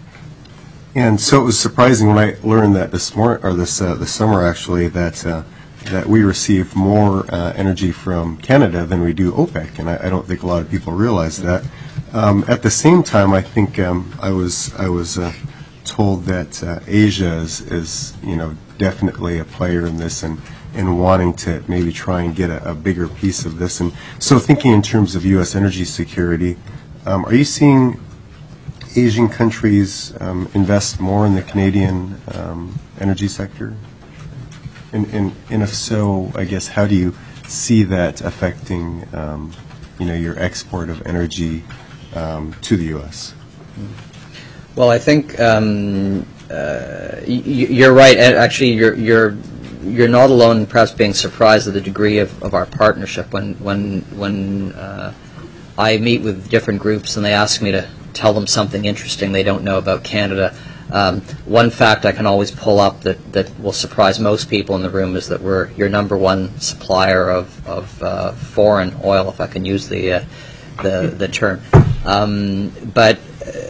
And so it was surprising when I learned that this morning, or this uh, this summer actually, that uh, that we receive more uh, energy from Canada than we do OPEC, and I, I don't think a lot of people realize that. Um, at the same time, I think um, I was I was. Uh, told that uh, Asia is, is, you know, definitely a player in this, and, and wanting to maybe try and get a, a bigger piece of this. And so thinking in terms of U S energy security, um, are you seeing Asian countries um, invest more in the Canadian um, energy sector? And, and, and if so, I guess, how do you see that affecting, um, you know, your export of energy um, to the U S? Well, I think um, uh, y you're right. And actually, you're you're you're not alone in perhaps being surprised at the degree of, of our partnership. When when when uh, I meet with different groups and they ask me to tell them something interesting they don't know about Canada, um, one fact I can always pull up that, that will surprise most people in the room is that we're your number one supplier of of uh, foreign oil, if I can use the uh, the the term. Um, but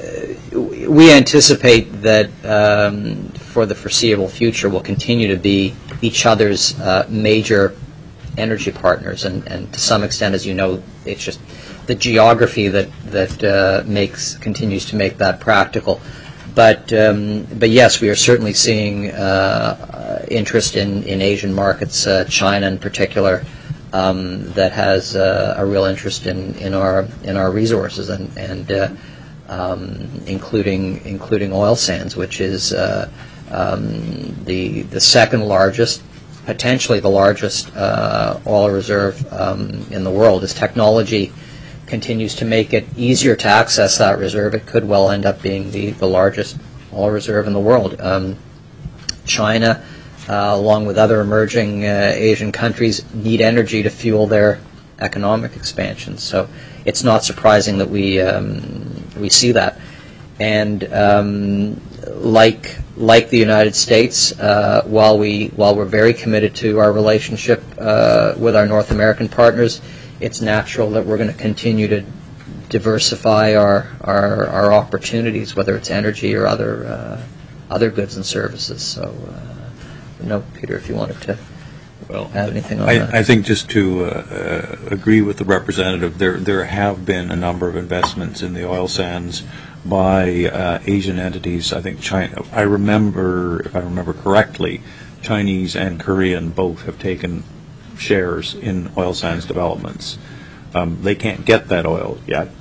we anticipate that um, for the foreseeable future we'll continue to be each other's uh, major energy partners, and, and to some extent, as you know, it's just the geography that that uh, makes continues to make that practical. But um, but yes, we are certainly seeing uh, interest in, in Asian markets, uh, China in particular, um, that has uh, a real interest in, in our in our resources, and and uh, Um, including including oil sands, which is uh, um, the the second largest, potentially the largest uh, oil reserve um, in the world. As technology continues to make it easier to access that reserve, it could well end up being the, the largest oil reserve in the world. Um, China, uh, along with other emerging uh, Asian countries, need energy to fuel their economic expansion. So it's not surprising that we um, we see that. And um, like like the United States, uh, while we while we're very committed to our relationship uh, with our North American partners, it's natural that we're going to continue to diversify our, our our opportunities, whether it's energy or other uh, other goods and services. So, uh, no, Peter, if you wanted to Well, add anything on that. I, I think just to uh, uh, agree with the representative, there there have been a number of investments in the oil sands by uh, Asian entities. I think China, I remember, if I remember correctly, Chinese and Korean both have taken shares in oil sands developments. Um, they can't get that oil yet,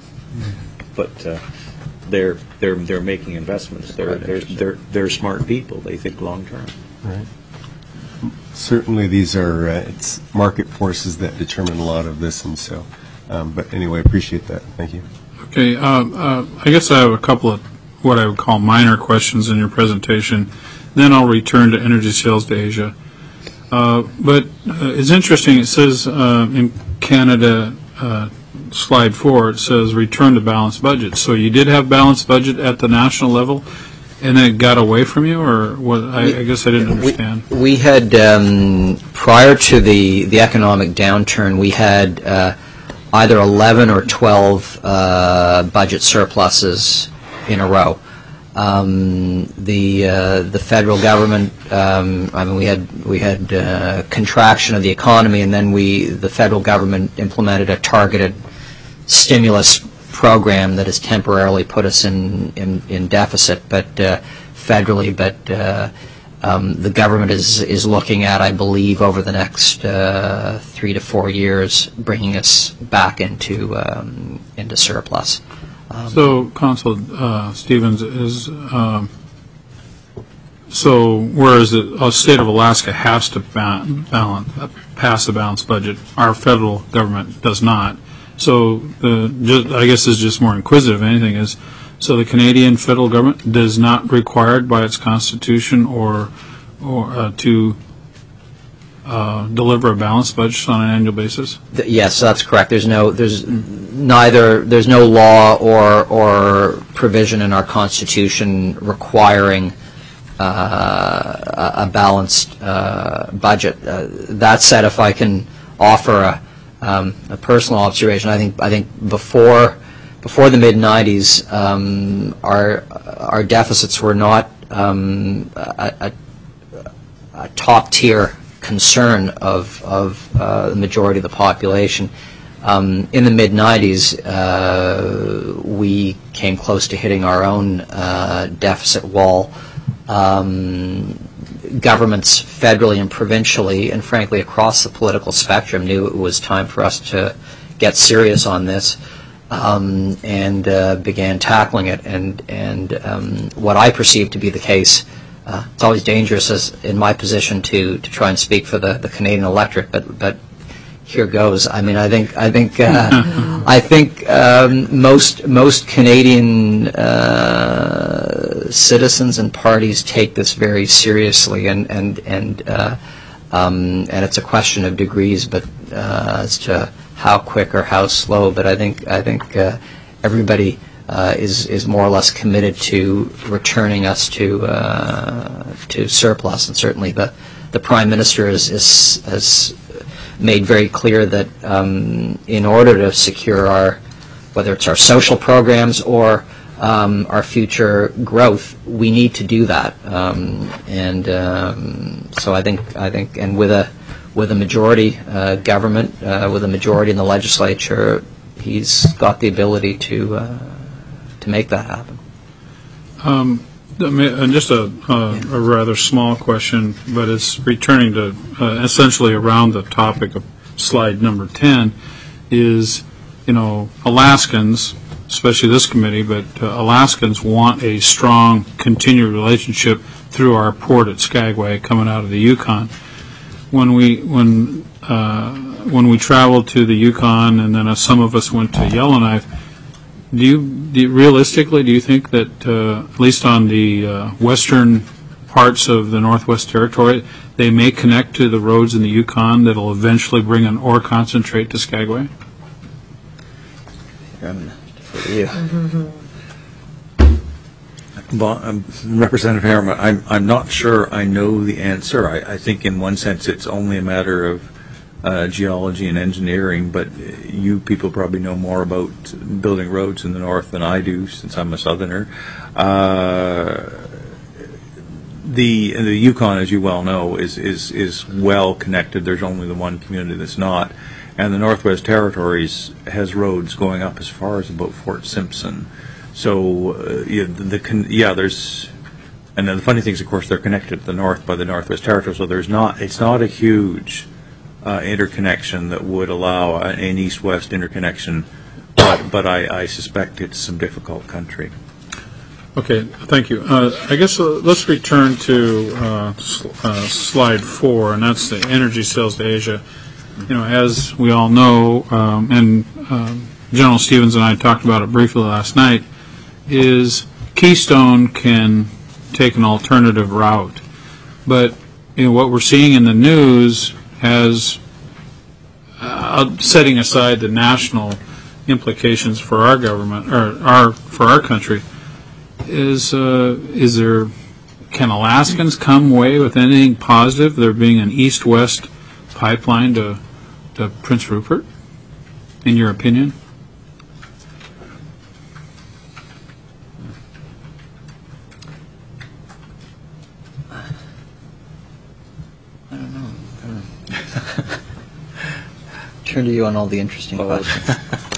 but uh, they're they're they're making investments. They're they're they're they're smart people. They think long term. Right. Certainly, these are uh, it's market forces that determine a lot of this, and so. Um, but anyway, appreciate that. Thank you. Okay, uh, uh, I guess I have a couple of what I would call minor questions in your presentation. Then I'll return to energy sales to Asia. Uh, but uh, it's interesting, it says uh, in Canada, uh, slide four, it says return to balanced budget. So you did have balanced budget at the national level, and then it got away from you, or what? I, I guess I didn't understand. We, we had, um, prior to the, the economic downturn, we had uh, either eleven or twelve uh, budget surpluses in a row. Um, the uh, the federal government, um, I mean, we had we had uh, contraction of the economy, and then we the federal government implemented a targeted stimulus program that has temporarily put us in in, in deficit, but uh, federally, but. Uh, Um, the government is is looking at, I believe, over the next uh, three to four years, bringing us back into um, into surplus. Um, So, Consul uh, Stevens, is um, so whereas the uh, state of Alaska has to ba- balance, uh, pass a balanced budget, our federal government does not. So, the just, I guess this is just more inquisitive than anything is. So the Canadian federal government does not required by its constitution or or uh, to uh, deliver a balanced budget on an annual basis? th- yes, that's correct. There's no there's neither there's no law or or provision in our constitution requiring uh, a, a balanced uh, budget. Uh, that said, if I can offer a, um, a personal observation, I think I think before. Before the mid nineties, um, our our deficits were not um, a, a, a top tier concern of of uh, the majority of the population. Um, in the mid nineties, uh, we came close to hitting our own uh, deficit wall. Um, governments federally and provincially, and frankly across the political spectrum, knew it was time for us to get serious on this. Um, and uh, began tackling it. And and um, what I perceive to be the case, uh, it's always dangerous as in my position to, to try and speak for the, the Canadian electorate, but but here goes. I mean, I think I think uh, I think um, most most Canadian uh, citizens and parties take this very seriously, and and and uh, um, and it's a question of degrees, but uh, as to how quick or how slow, but I think I think uh, everybody uh, is is more or less committed to returning us to uh, to surplus, and certainly the the Prime Minister is, is has made very clear that um, in order to secure our whether it's our social programs or um, our future growth, we need to do that, um, and um, so I think I think and with a with a majority uh, government, uh, with a majority in the legislature, he's got the ability to uh, to make that happen. Um, and just a, uh, a rather small question, but it's returning to uh, essentially around the topic of slide number ten, is, you know, Alaskans, especially this committee, but uh, Alaskans want a strong continued relationship through our port at Skagway coming out of the Yukon. When we when uh, when we traveled to the Yukon, and then uh, some of us went to Yellowknife, do you, do you realistically do you think that uh, at least on the uh, western parts of the Northwest Territory, they may connect to the roads in the Yukon that'll eventually bring an ore concentrate to Skagway? Um, for you. Well, um, Representative Harriman, I'm, I'm not sure I know the answer. I, I think in one sense it's only a matter of uh, geology and engineering, but you people probably know more about building roads in the north than I do, since I'm a southerner. Uh, the the Yukon, as you well know, is, is, is well connected. There's only the one community that's not. And the Northwest Territories has roads going up as far as about Fort Simpson. So, uh, yeah, the, the yeah, there's, and then the funny thing is, of course, they're connected to the north by the Northwest Territory. So there's not, it's not a huge uh, interconnection that would allow an east-west interconnection, but but I, I suspect it's some difficult country. Okay, thank you. Uh, I guess uh, let's return to uh, sl- uh, slide four, and that's the energy sales to Asia. You know, as we all know, um, and um, General Stevens and I talked about it briefly last night, is Keystone can take an alternative route. But you know, what we're seeing in the news has, uh, setting aside the national implications for our government, or our for our country, is uh, is there, can Alaskans come away with anything positive, there being an east-west pipeline to, to Prince Rupert, in your opinion? Turn to you on all the interesting questions.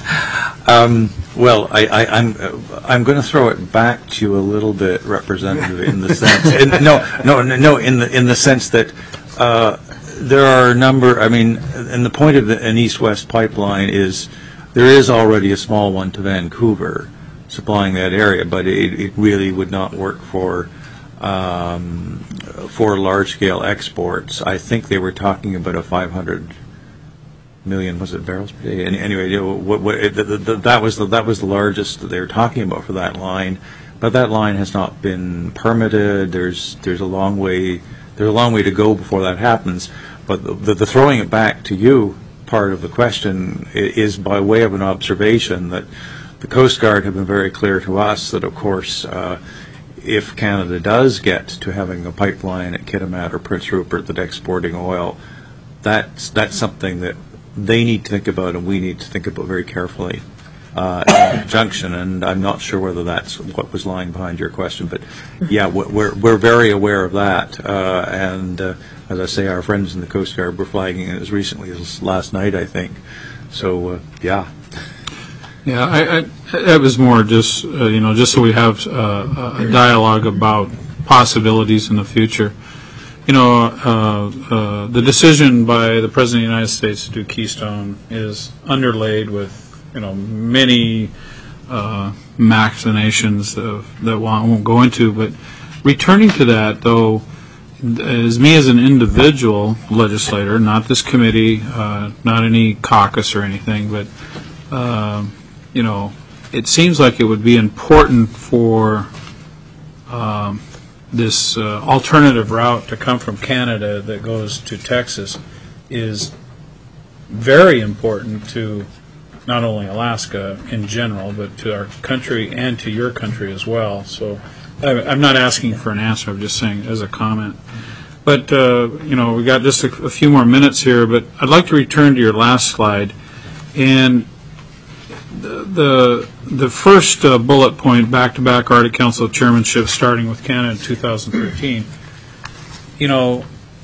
Um, well, I, I, I'm uh, I'm going to throw it back to you a little bit, Representative, in the sense in, no no no in the in the sense that uh, there are a number. I mean, and the point of the, an east-west pipeline is there is already a small one to Vancouver supplying that area, but it, it really would not work for um, for large-scale exports. I think they were talking about a five hundred million, was it barrels per day? Any, anyway, you know, what, what, it, the, the, that was the that was the largest that they were talking about for that line, but that line has not been permitted. There's there's a long way there's a long way to go before that happens. But the, the, the throwing it back to you part of the question is by way of an observation that the Coast Guard have been very clear to us that, of course, uh, if Canada does get to having a pipeline at Kitimat or Prince Rupert that's exporting oil, that's that's something that they need to think about and we need to think about very carefully uh, in conjunction. And I'm not sure whether that's what was lying behind your question, but yeah, we're we're very aware of that. Uh, and uh, as I say, our friends in the Coast Guard were flagging it as recently as last night, I think. So uh, yeah. Yeah, I, I, that was more just, uh, you know, just so we have uh, a dialogue about possibilities in the future. You know, uh, uh, the decision by the President of the United States to do Keystone is underlaid with, you know, many uh, machinations of, that I won't go into. But returning to that, though, as me as an individual legislator, not this committee, uh, not any caucus or anything, but uh, you know, it seems like it would be important for um, this uh, alternative route to come from Canada that goes to Texas is very important to not only Alaska in general, but to our country and to your country as well. So I, I'm not asking for an answer, I'm just saying as a comment. But, uh, you know, we got just a, a few more minutes here, but I'd like to return to your last slide. And the the, the first uh, bullet point, back-to-back Arctic Council chairmanship starting with Canada in two thousand thirteen, you know,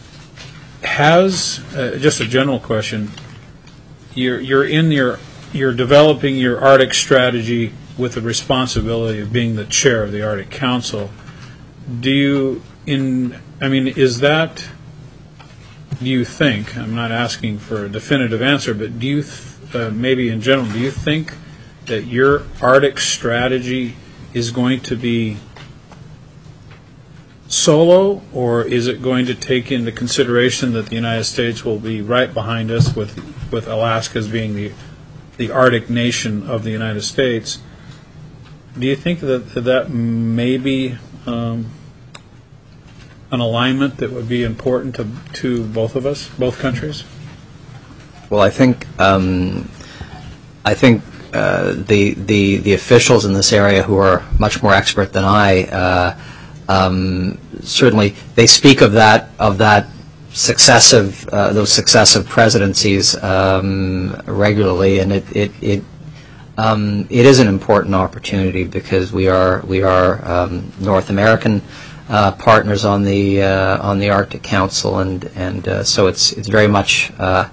has, uh, just a general question, you're, you're in your, you're developing your Arctic strategy with the responsibility of being the chair of the Arctic Council. Do you, in, I mean, is that, do you think, I'm not asking for a definitive answer, but do you, th- uh, maybe in general, do you think that your Arctic strategy is going to be solo, or is it going to take into consideration that the United States will be right behind us with, with Alaska as being the, the Arctic nation of the United States? Do you think that that may be um, an alignment that would be important to, to both of us, both countries? Well, I think um, I think uh, the the the officials in this area who are much more expert than I uh, um, certainly they speak of that of that successive uh, those successive presidencies um, regularly, and it it it, um, it is an important opportunity because we are we are um, North American uh, partners on the uh, on the Arctic Council, and and uh, so it's it's very much uh,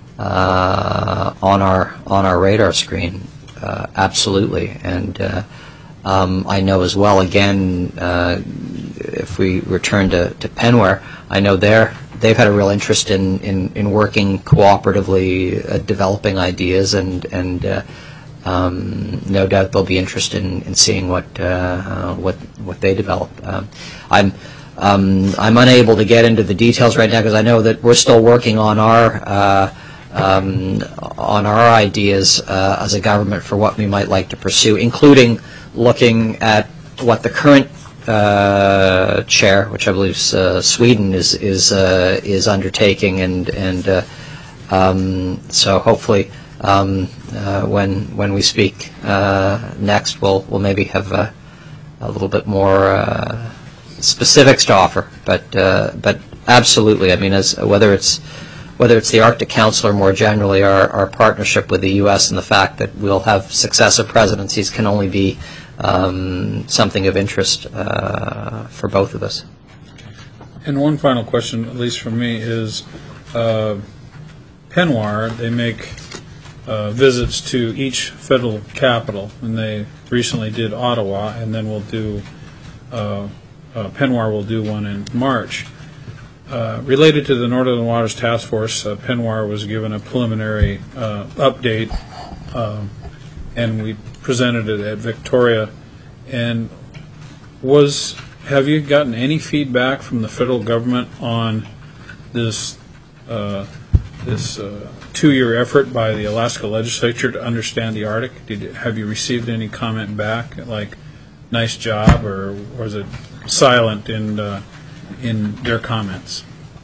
uh, on our on our radar screen, uh, absolutely, and uh, um, I know as well. Again, uh, if we return to to Penware, I know they're they've had a real interest in in, in working cooperatively, uh, developing ideas, and and uh, um, no doubt they'll be interested in, in seeing what uh, uh, what what they develop. Um, I'm um, I'm unable to get into the details right now because I know that we're still working on our uh, um, on our ideas uh, as a government for what we might like to pursue, including looking at what the current Uh, chair, which I believe is, uh, Sweden is is uh, is undertaking, and and uh, um, so hopefully um, uh, when when we speak uh, next, we'll we'll maybe have a, a little bit more uh, specifics to offer. But uh, but absolutely, I mean, as whether it's whether it's the Arctic Council or more generally our our partnership with the U S and the fact that we'll have successive presidencies can only be Um, something of interest uh, for both of us. And one final question, at least from me, is uh, Penware, they make uh, visits to each federal capital, and they recently did Ottawa, and then we'll do, uh, uh, Penware will do one in March. Uh, related to the Northern Waters Task Force, uh, Penware was given a preliminary uh, update, uh, and we presented it at Victoria. And was have you gotten any feedback from the federal government on this uh, this uh, two-year effort by the Alaska legislature to understand the Arctic? Did have you received any comment back, like "nice job," or was it silent in uh, in their comments?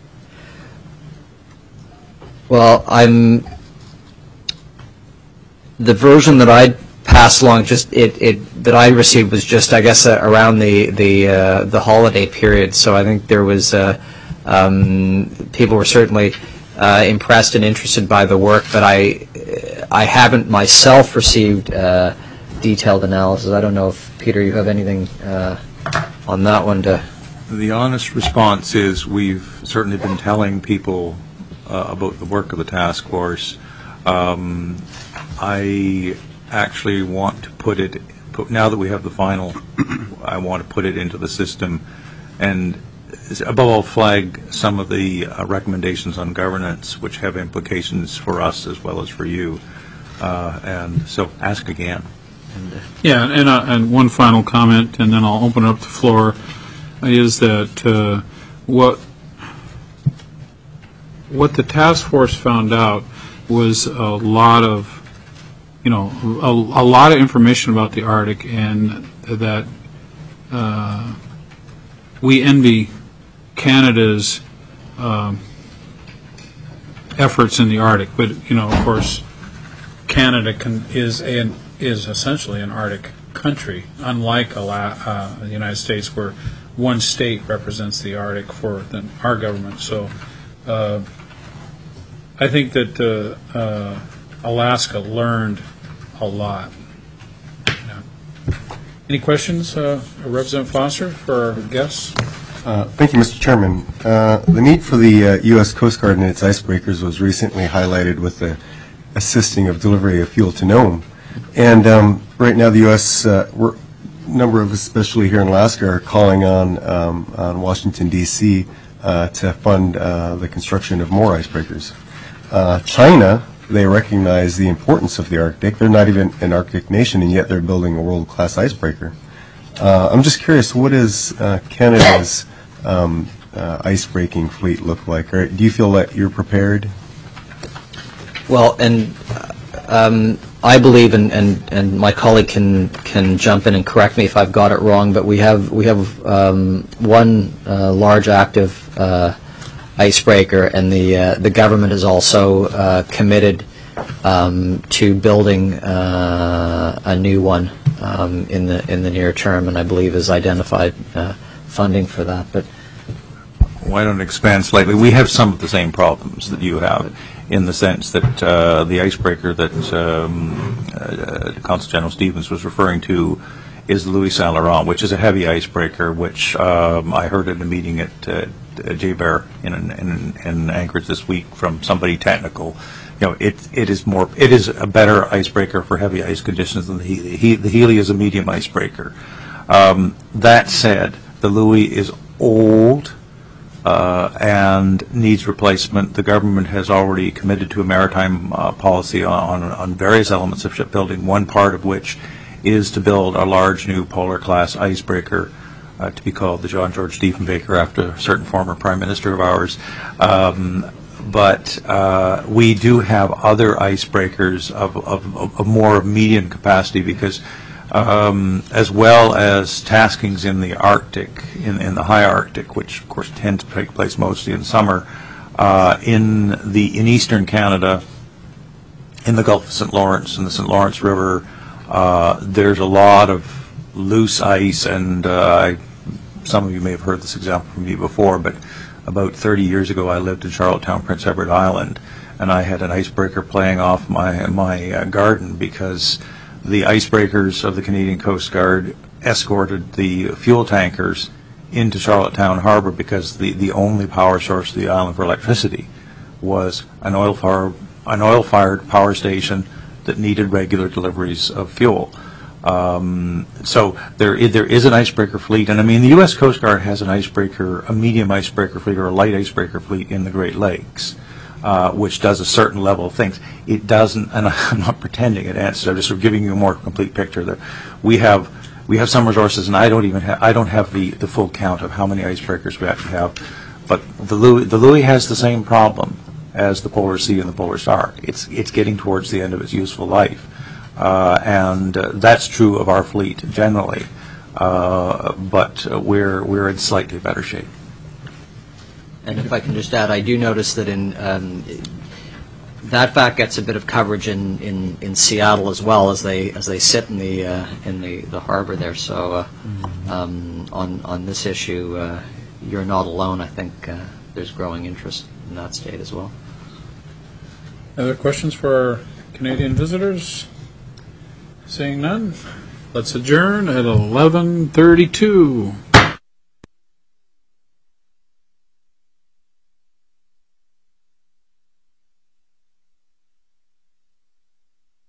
Well, I'm the version that I passed along, just it, it that I received was just, I guess, uh, around the the uh, the holiday period. So I think there was uh, um, people were certainly uh, impressed and interested by the work, but I I haven't myself received uh, detailed analysis. I don't know if Peter, you have anything uh, on that one to. The honest response is we've certainly been telling people uh, about the work of the task force. Um, I actually want to put it, put, now that we have the final, I want to put it into the system and above all flag some of the uh, recommendations on governance which have implications for us as well as for you. Uh, and so ask again. Yeah, and, uh, and one final comment, and then I'll open up the floor, is that uh, what what the task force found out was a lot of you know, a, a lot of information about the Arctic, and that uh, we envy Canada's um, efforts in the Arctic. But, you know, of course, Canada can, is an, is essentially an Arctic country, unlike Ala- uh, the United States, where one state represents the Arctic for the, our government. So uh, I think that uh, uh, Alaska learned a lot. Yeah. Any questions, uh, Representative Foster, for our guests? Uh, thank you, Mister Chairman. Uh, the need for the uh, U S Coast Guard and its icebreakers was recently highlighted with the assisting of delivery of fuel to Nome. And um, right now the U S uh, we're, number of, especially here in Alaska, are calling on, um, on Washington, D C uh, to fund uh, the construction of more icebreakers. Uh, China, they recognize the importance of the Arctic. They're not even an Arctic nation, and yet they're building a world-class icebreaker. Uh, I'm just curious, what does uh, Canada's um, uh, ice-breaking fleet look like? Or do you feel that you're prepared? Well, and um, I believe, and, and, and my colleague can can jump in and correct me if I've got it wrong, but we have we have um, one uh, large active uh, icebreaker, and the uh, the government is also uh, committed um, to building uh, a new one um, in the in the near term, and I believe has identified uh, funding for that. But why don't I expand slightly? We have some of the same problems that you have, in the sense that uh, the icebreaker that um, uh, Consul General Stevens was referring to is the Louis Saint Laurent, which is a heavy icebreaker, which um, I heard at a meeting at uh, J B E R in, in, in Anchorage this week from somebody technical. You know, it it is more it is a better icebreaker for heavy ice conditions than the Healy. He, the Healy is a medium icebreaker. Um, that said, the Louis is old. Uh, and needs replacement. The government has already committed to a maritime uh, policy on, on various elements of shipbuilding, one part of which is to build a large new polar-class icebreaker uh, to be called the John George Diefenbaker, after a certain former prime minister of ours. Um, but uh, we do have other icebreakers of, of, of more medium capacity, because Um, as well as taskings in the Arctic, in, in the high Arctic, which of course tend to take place mostly in summer, uh, in the in eastern Canada, in the Gulf of Saint Lawrence and the Saint Lawrence River, uh, there's a lot of loose ice, and uh, I, some of you may have heard this example from me before, but about thirty years ago I lived in Charlottetown, Prince Edward Island, and I had an icebreaker playing off my, my uh, garden, because the icebreakers of the Canadian Coast Guard escorted the fuel tankers into Charlottetown Harbor, because the, the only power source of the island for electricity was an oil fire, an oil-fired power station that needed regular deliveries of fuel. Um, so there is, there is an icebreaker fleet, and I mean the U S Coast Guard has an icebreaker, a medium icebreaker fleet or a light icebreaker fleet in the Great Lakes. Uh, which does a certain level of things. It doesn't, and I'm not pretending it answers. I'm just sort of giving you a more complete picture. There, we have we have some resources, and I don't even have I don't have the, the full count of how many icebreakers we actually have. But the Louis the Louis has the same problem as the Polar Sea and the Polar Star. It's it's getting towards the end of its useful life, uh, and uh, that's true of our fleet generally. Uh, but uh, we're we're in slightly better shape. And if I can just add, I do notice that in um, that fact gets a bit of coverage in, in, in Seattle as well, as they as they sit in the uh, in the, the harbor there. So uh, um, on on this issue, uh, you're not alone. I think uh, there's growing interest in that state as well. Other questions for our Canadian visitors? Seeing none, let's adjourn at eleven thirty-two.